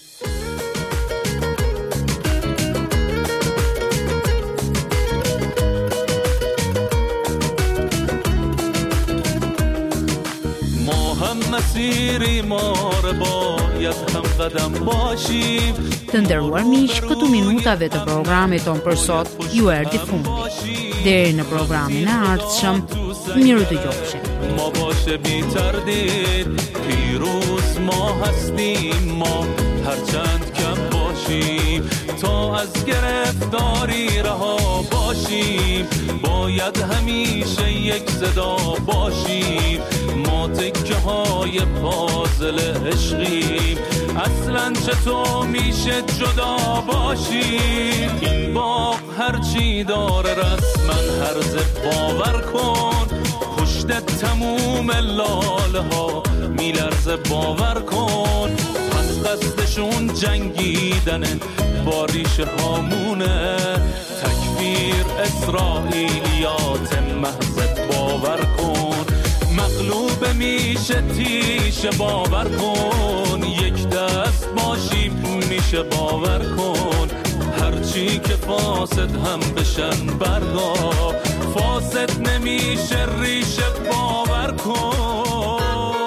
مسیری ما رو باید هم قدم باشیم. Të nderuar miq, këtu minutave të programit ton për sot ju erdhi fundi. Deri në programin e ardhshëm, miru dëgjofshim. ما باشه بی تردید پیروز ما هستیم، ما هرچند کم باشیم تا از گرفتاری رها باشیم، باید همیشه یک صدا باشیم، ما تکه های پازل عشقیم، اصلا چطور میشه جدا باشیم؟ این باغ هرچی داره رسما هرزه باور کن، پشت تموم لاله ها میلرزه باور کن، پس قصدشون جنگیدنه با ریشه هامونه، تکفیر اسرائیلیات محض باور کن، مغلوب میشه تیشه باور کن، یک دست باشیم میشه باور کن، هرچی که فاسد هم بشن برگا فاسد نمیشه ریشه باور کن.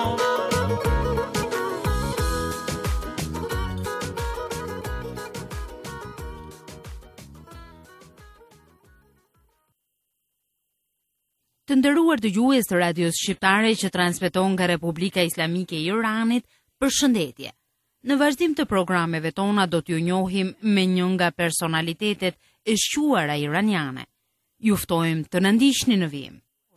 Të nderuar dëgjues të radios shqiptare që transmeton nga Republika Islamike e Iranit, përshëndetje. Në vazhdim të programeve tona do t'ju njohim me një nga personalitetet e shquara iraniane. Ju ftojmë të na ndiqni në vijim.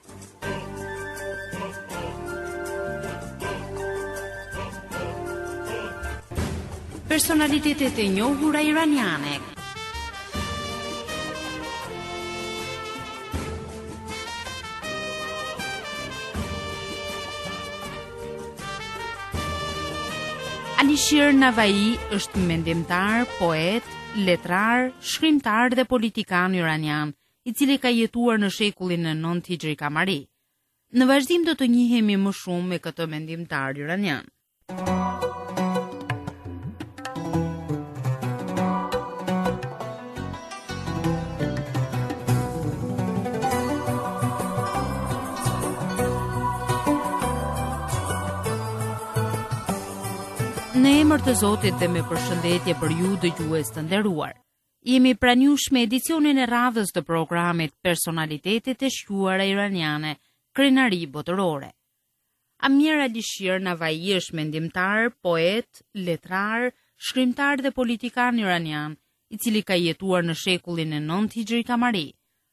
Personalitetet e njohura iraniane. Alishir Navai është mendimtar, poet, letrar, shkrimtar dhe politikan iranian, i cili ka jetuar në shekullin e nëntë Hijri Kamari. Në vazhdim do të njihemi më shumë me këtë mendimtar iranian. Në emër të Zotit dhe me përshëndetje për ju dëgjues të nderuar. Jemi pranuar me edicionin e radhës të programit Personalitetet e shquara iraniane, krenari botërore. Amir Alishir Navai është mendimtar, poet, letrar, shkrimtar dhe politikan iranian, i cili ka jetuar në shekullin e nëntë Hijri Kamari.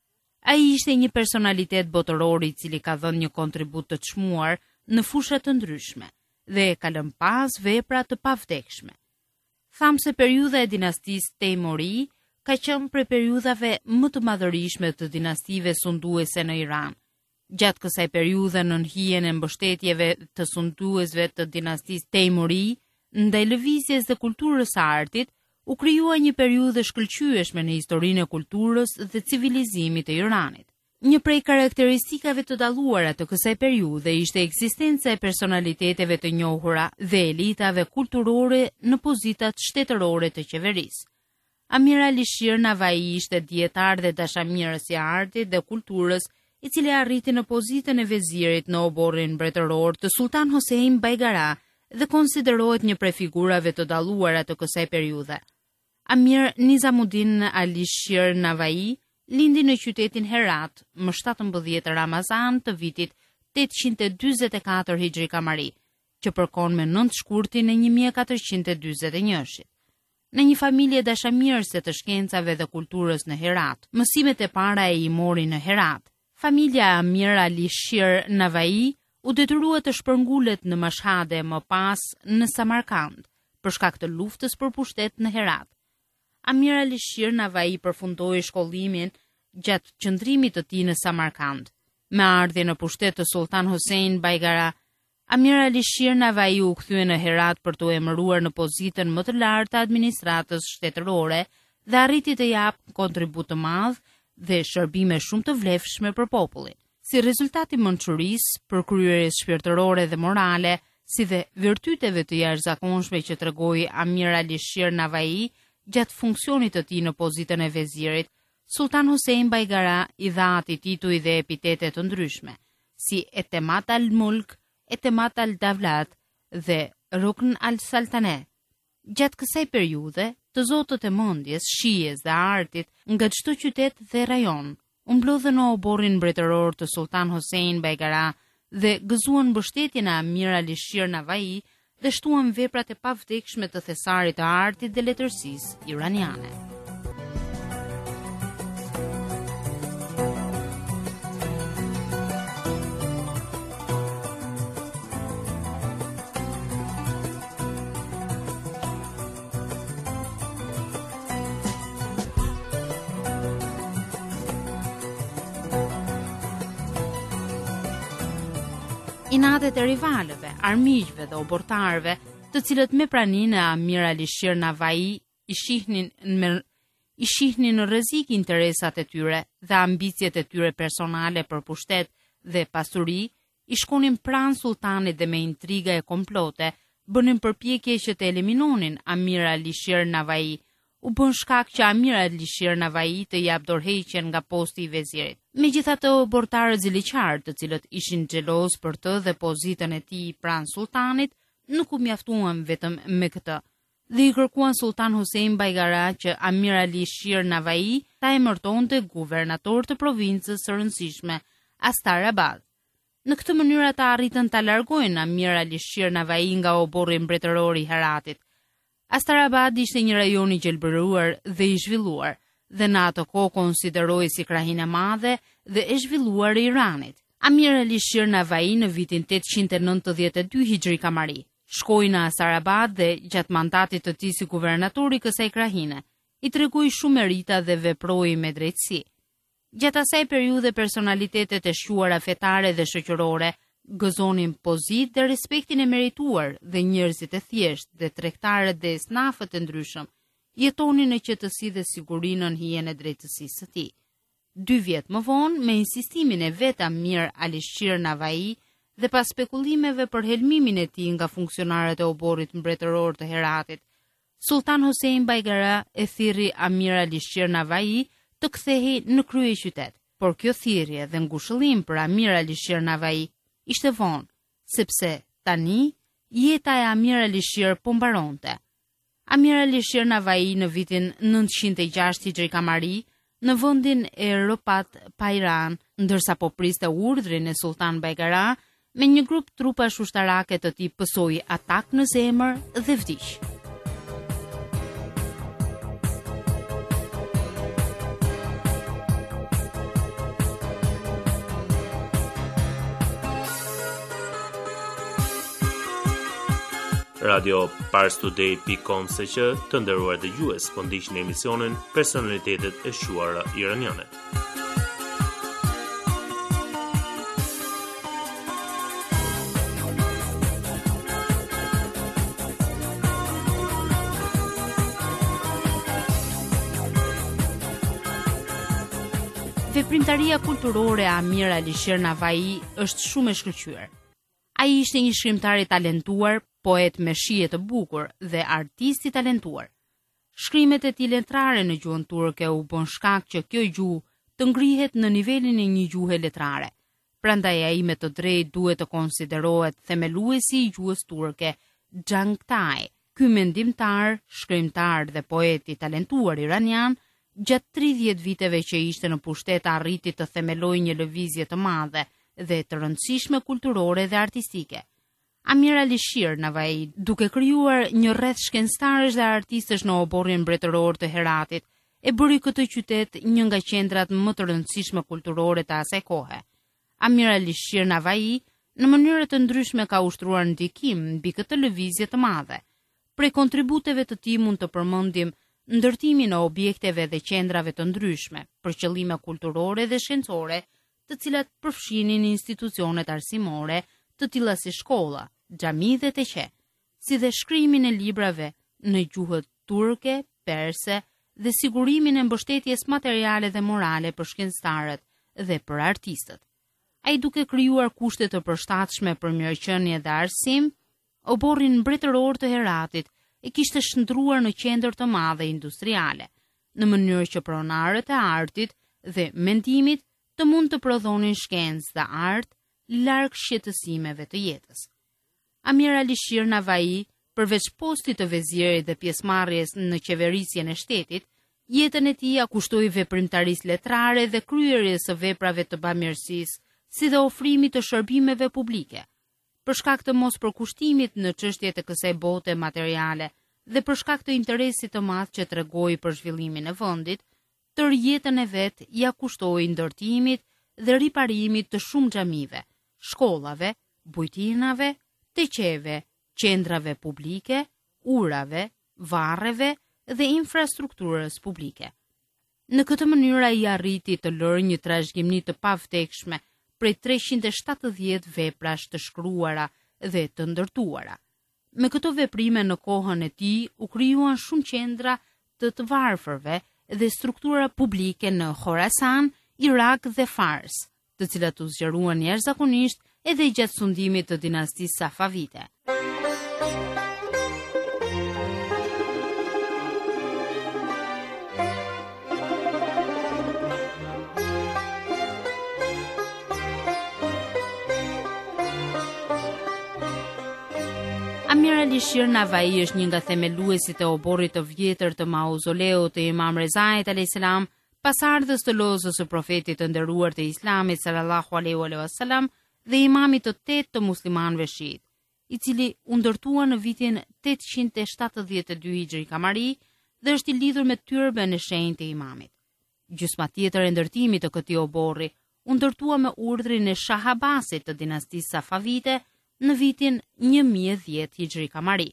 Ai ishte një personalitet botëror i cili ka dhënë një kontribut të çmuar në fusha të ndryshme dhe ka lënë pas vepra të pavdekshme. Tham se periudha e dinastisë Teimuri ka qenë prej periudhave më të madhërishme të dinastive sunduese në Iran. Gjatë kësaj periudhe nën hijen e mbështetjeve të sunduesve të dinastisë Teimuri, ndaj lëvizjes dhe kulturës së artit, u krijua një periudhë shkëlqyeshme në historinë e kulturës dhe civilizimit të Iranit. Një prej karakteristikave të dalluara të kësaj periudhe ishte ekzistenca e personaliteteve të njohura dhe elitave kulturore në pozitat shtetërore të qeverisë. Amir Alishir Navai ishte dietar dhe dashamirës i artit dhe kulturës, i cili arriti në pozitën e vezirit në oborrin mbretëror të Sultan Hossein Baigara dhe konsiderohet një prej figurave të dalluara të kësaj periudhe. Amir Nizamuddin Alishir Navai lindi në qytetin Herat më shtatëmbëdhjetë Ramazan të vitit tetëqind e dyzet e katër Hijri Kamari, që përkon me nëntë shkurtin e një mijë e katërqind e dyzet e një-shit. Në një familje dashamirëse të shkencave dhe kulturës në Herat, mësimet e para e i mori në Herat. Familja Amir Alishir Navai u detyrua të shpërngullet në Mashhade, më pas në Samarkand, për shkak të luftës për pushtet në Herat. Amir Alishir Navai përfundoi shkollimin gjatë qëndrimit të tij në Samarkand. Me ardhjen në pushtet të Sultan Hossein Baigara, Amir Alishir Navai u kthye në Herat për të emëruar në pozitën më të lartë të administratës shtetërore dhe arriti të japë kontribut të madh dhe shërbime shumë të vlefshme për popullin. Si rezultati mençurisë, përkryerjes shpirtërore dhe morale, si dhe virtyteve të jashtëzakonshme që tregoi Amir Ali Shir Navai gjatë funksionit të tij në pozitën e vezirit, Sultan Hussein Baigara i dha atij tituj dhe epitete të ndryshme, si Etemat al-Mulk, Etemat al-Davlat dhe Rukn al-Saltane. Gjatë kësaj periudhe, të zotët e mendjes, shijes dhe artit nga çdo qytet dhe rajon u mblodhen në oborrin mbretëror të Sultan Hussein Baigara dhe gëzuan mbështetjen e Amir Ali Shir Navai dhe shtuan veprat e pavdekshme të thesarit të artit dhe letërsisë iraniane. Inatet e rivalëve, armiqve dhe obortarëve, të cilët me praninë e Amir Ali Shir Navai i shihnin në i shihnin në rrezik interesat e tyre dhe ambicjet e tyre personale për pushtet dhe pasuri, i shkonin pranë sultanit dhe me intriga e komplote bënin përpjekje që të eliminonin Amir Ali Shir Navai. U bën shkak që Amir Ali Shir Navai të jap dorëheqjen nga posti i vezirit. Megjithatë, obortarët ziliqar, të cilët ishin xheloz për të dhe pozitën e tij pranë sultanit, nuk u mjaftuan vetëm me këtë, dhe i kërkuan Sultan Hussein Baigara që Amir Ali Shir Navai ta emërtonte guvernator të provincës së rëndësishme Astarabad. Në këtë mënyrë ata arritën ta largojnë Amir Ali Shir Navai nga oborri mbretëror i Heratit. Astarabad ishte një rajon i gjelbëruar dhe i zhvilluar, dhe në atë kohë konsiderohej si krahinë e madhe dhe e zhvilluar e Iranit. Amir Ali Shir Navai në vitin tetëqind e nëntëdhjetë e dy hijri kamari shkoi në Astarabad dhe gjatë mandatit të tij si guvernator i kësaj krahine, i tregoi shumë merita dhe veproi me drejtësi. Gjatë asaj periudhe personalitetet e shquara fetare dhe shoqërore gëzonin pozit dhe respektin e merituar dhe njerëzit e thjesht dhe tregtarët dhe esnafët e ndryshëm jetonin në qetësi dhe sigurinë në hijen e drejtësisë së tij. Dy vjet më vonë, me insistimin e vet Amir Ali Shir Navai dhe pas spekullimeve për helmimin e tij nga funksionarët e oborrit mbretëror të Heratit, Sultan Hussein Baigara e thirri Amir Ali Shir Navai të kthehej në kryeqytet. Por kjo thirrje dhe ngushëllim për Amir Ali Shir Navai ishte vonë, sepse tani jeta e Amir Ali Shir po mbaronte. Amir Ali Shir Navai në vitin nëntëqind e gjashtë hijri kamari në vendin e Ropat Pairan, ndërsa po priste urdhrin e Sultan Baigara, me një grup trupash ushtarake të tij pësoi atak në zemër dhe vdiq. Radio parstoday dot com se që të nderuar dëgjues po ndiqni emisionin Personalitetet e shquara iraniane. Veprimtaria kulturore e Amir Ali Shir Navai është shumë e shkëlqyer. Ai ishte një shkrimtar i talentuar, poet me shije të bukur dhe artist i talentuar. Shkrimet e tij letrare në gjuhën turke u bën shkak që kjo gjuhë të ngrihet në nivelin e një gjuhe letrare. Prandaj ai me të drejtë duhet të konsiderohet themeluesi i gjuhës turke, Xhangtai. Ky mendimtar, shkrimtar dhe poet i talentuar iranian, gjatë tridhjetë viteve që ishte në pushtet arriti të themelojë një lëvizje të madhe dhe të rëndësishme kulturore dhe artistike. Amir Ali Shir Navai, duke krijuar një rreth shkencëtarësh dhe artistësh në oborrin mbretëror të Heratit, e bëri këtë qytet një nga qendrat më të rëndësishme kulturore të asaj kohe. Amir Ali Shir Navai në mënyra të ndryshme ka ushtruar ndikim mbi këtë lëvizje të madhe. Prej kontributeve të tij mund të përmendim ndërtimin e objekteve dhe qendrave të ndryshme për qëllime kulturore dhe shkencore, të cilat përfshinin institucionet arsimore, të tilla si shkolla, xhami dhe teqe, si dhe shkrimin e librave në gjuhët turke, perse dhe sigurimin e mbështetjes materiale dhe morale për shkencëtarët dhe për artistët. Ai duke krijuar kushte të përshtatshme për mirëqenie dhe arsim, oborrin mbretëror të Heratit e kishte shndruar në qendër të madhe industriale, në mënyrë që pronarët e artit dhe mendimit të mund të prodhonin shkencë dhe art larg shqetësimeve të jetës. Amir Alishir Navai, përveç postit të vezirit dhe pjesëmarrjes në qeverisjen e shtetit, jetën e tij kushtoi veprimtarisë letrare dhe kryerjes së veprave të bamirësisë, si dhe ofrimit të shërbimeve publike. Për shkak të mos përkushtimit në çështjet e kësaj bote materiale dhe për shkak të interesit të madh që tregoi për zhvillimin e vendit, tërë jetën e vet ja kushtoi ndërtimit dhe riparimit të shumë xhamive, shkollave, bujtinave, teqeve, qendrave publike, urave, varreve dhe infrastrukturës publike. Në këtë mënyrë ai arriti të lërë një trashëgimni të pavdekshme prej treqind e shtatëdhjetë veprash të shkruara dhe të ndërtuara. Me këto veprime në kohën e tij u krijuan shumë qendra të të varfërve dhe struktura publike në Khorasan, Irak dhe Fars, të cilat u zgjeruan jashtëzakonisht edhe gjatë sundimit të dinastisë Safavide. Amir Alishir Navai është një nga themeluesit e oborrit të vjetër të mauzoleut të Imam Rezait alayhis salam, pasardhës të lozës së profetit të nderuar të Islamit sallallahu alaihi wasallam dhe imamit të tetë të muslimanëve shiit, i cili u ndërtua në vitin tetëqind e shtatëdhjetë e dy Hijri Kamari dhe është i lidhur me tyrben e shenjtë të imamit. Gjysma tjetër e ndërtimit të këtij oborri u ndërtua me urdhrin e Shah Abbasit të dinastisë Safavide në vitin një mijë e dhjetë Hijri Kamari.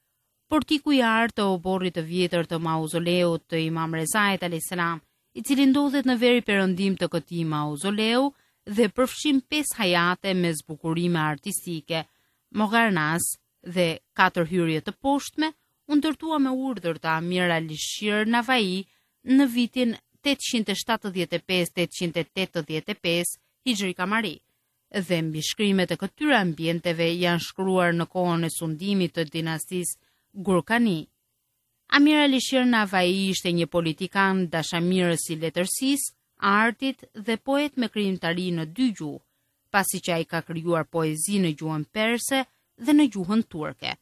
Portiku i artë të oborrit të vjetër të mauzoleut të Imam Rezait alayhis salam, i cili ndodhet në veri perëndim të këtij mauzoleu dhe përfshin pesë hajate me zbukurime artistike, mogarnas dhe katër hyrje të poshtme, u ndërtua me urdhër të Amir Alishir Navai në vitin tetëqind e shtatëdhjetë e pesë deri në tetëqind e tetëdhjetë e pesë Hijri Kamari. Dhe mbi shkrimet e këtyre ambienteve janë shkruar në kohën e sundimit të dinastisë Gurkani. Amir Alishir Navai ishte një politikan dashamirës i letërsisë, artit dhe poet me krijimtari në dy gjuhë, pasi që ai ka krijuar poezi në gjuhën perse dhe në gjuhën turke.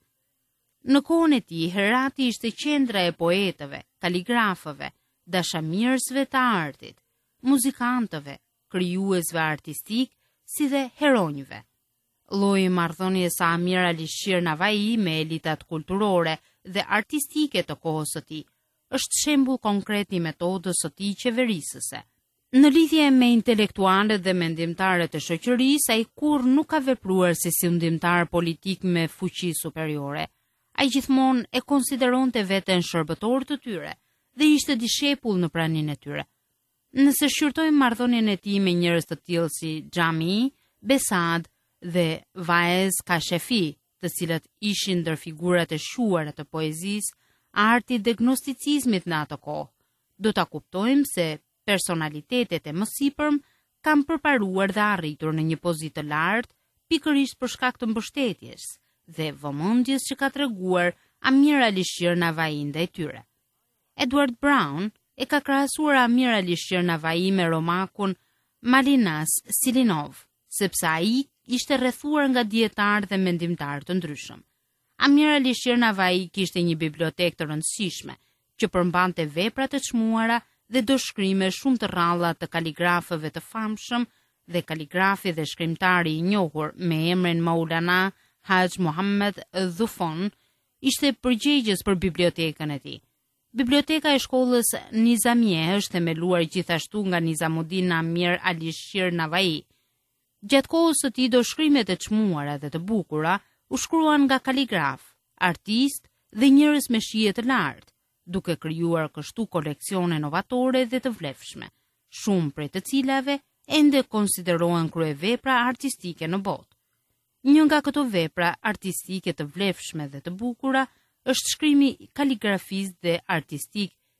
Në kohën e tij, Herati ishte qendra e poetëve, kaligrafëve, dashamirësve të artit, muzikantëve, krijuesve artistik, si dhe heronjve. Lloji i marrëdhënies së Amir Alishir Navai me elitat kulturore dhe artistike të kohës së tij është shembull konkret i metodës së tij qeverisëse. Në lidhje me intelektualët dhe mendimtarët e shoqërisë, ai kurrë nuk ka vepruar si sundimtar politik me fuqi superiore. Ai gjithmonë e konsideronte veten shërbëtor të tyre dhe ishte dishepull në praninë e tyre. Nëse shqyrtojmë marrëdhënien e tij me njerëz të tillë si Xhami, Besad dhe Vaez Kashefi, të cilët ishin ndër figurat e shuara të poezisë, artit dhe gnosticizmit në atë kohë, do ta kuptojmë se personalitetet e mësipërm kanë përparuar dhe arritur në një pozitë të lartë pikërisht për shkak të mbështetjes dhe vëmendjes që ka treguar Amir Alishir Navai ndaj tyre. Edward Brown e ka krahasuar Amir Alishir Navai me romakun Malinas Silinov, sepse ai ishte rrethuar nga dietarë dhe mendimtarë të ndryshëm. Amir Alishir Navai kishte një bibliotekë të rëndësishme që përmbante vepra të çmuara dhe doshkrime shumë të rralla të kaligrafëve të famshëm dhe kaligrafi dhe shkrimtari i njohur me emrin Maulana Haj Muhammad Dhufon ishte përgjegjës për bibliotekën e tij. Biblioteka e shkollës Nizamie është themeluar gjithashtu nga Nizamuddin Amir Alishir Navai. Gjatë kohës së tij doshkrimet e çmuara dhe të bukura u shkruan nga kaligraf, artist dhe njerëz me shije të lartë, duke krijuar kështu koleksione novatore dhe të vlefshme, shumë prej të cilave ende konsiderohen kryevepra artistike në botë. Një nga këto vepra artistike të vlefshme dhe të bukura është shkrimi kaligrafist dhe artistik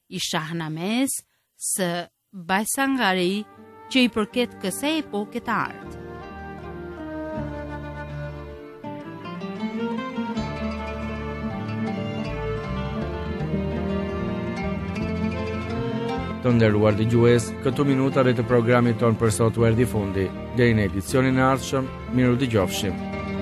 i Shahnamez së Bajsangari që i përket kësaj epoke të ardhë. Të nderuar dëgjues, këto minutave të programit ton për sot u erdhi fundi. Deri në edicionin e ardhshëm, miru dëgjofshim.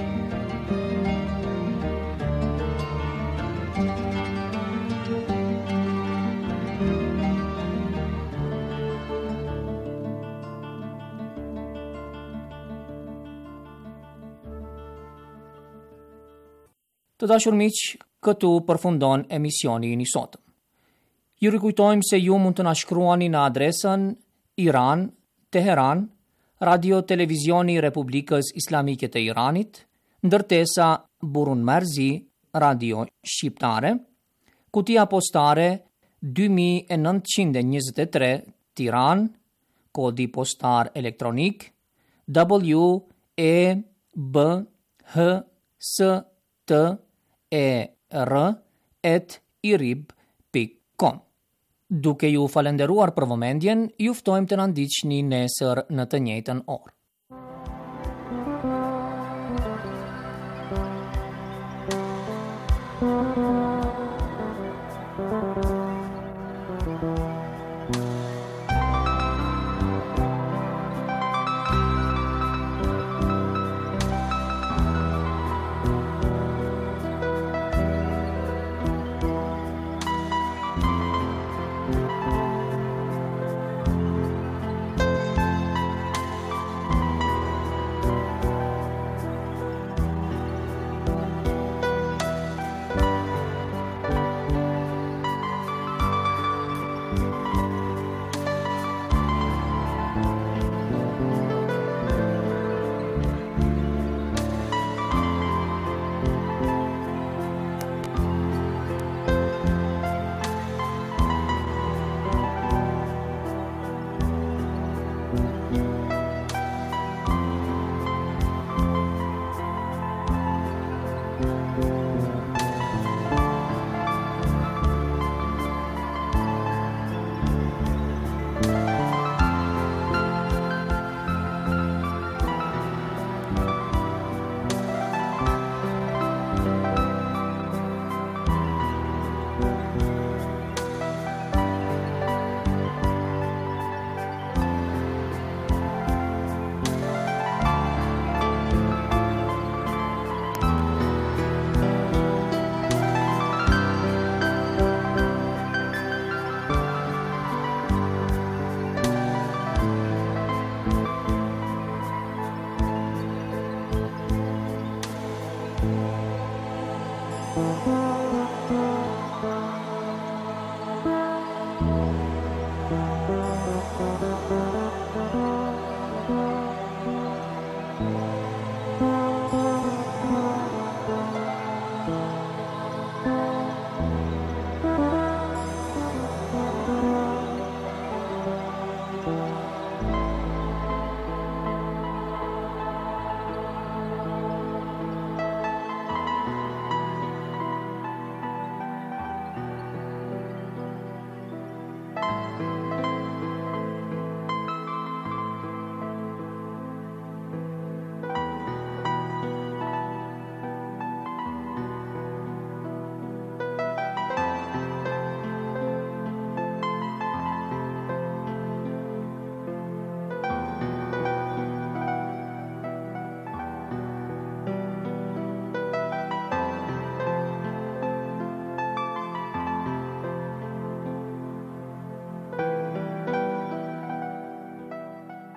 Të dashur miq, këtu përfundon emisioni i sotëm. Ju rikujtojmë se ju mund të na shkruani në adresën Iran, Teheran, Radio Televizioni i Republikës Islamike të Iranit, ndërtesa Burun Merzi, Radio Shqiptare, kutia postare dy mijë e nëntëqind e njëzet e tre, Tiranë, kodi postar elektronik W E B H S T E R at irib pikë com. Duke ju falenderuar për vëmendjen, ju ftojmë të na ndiqni nesër në të njëjtën orë.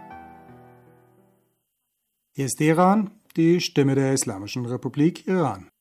Hier ist Iran, die Stimme der Islamischen Republik Iran.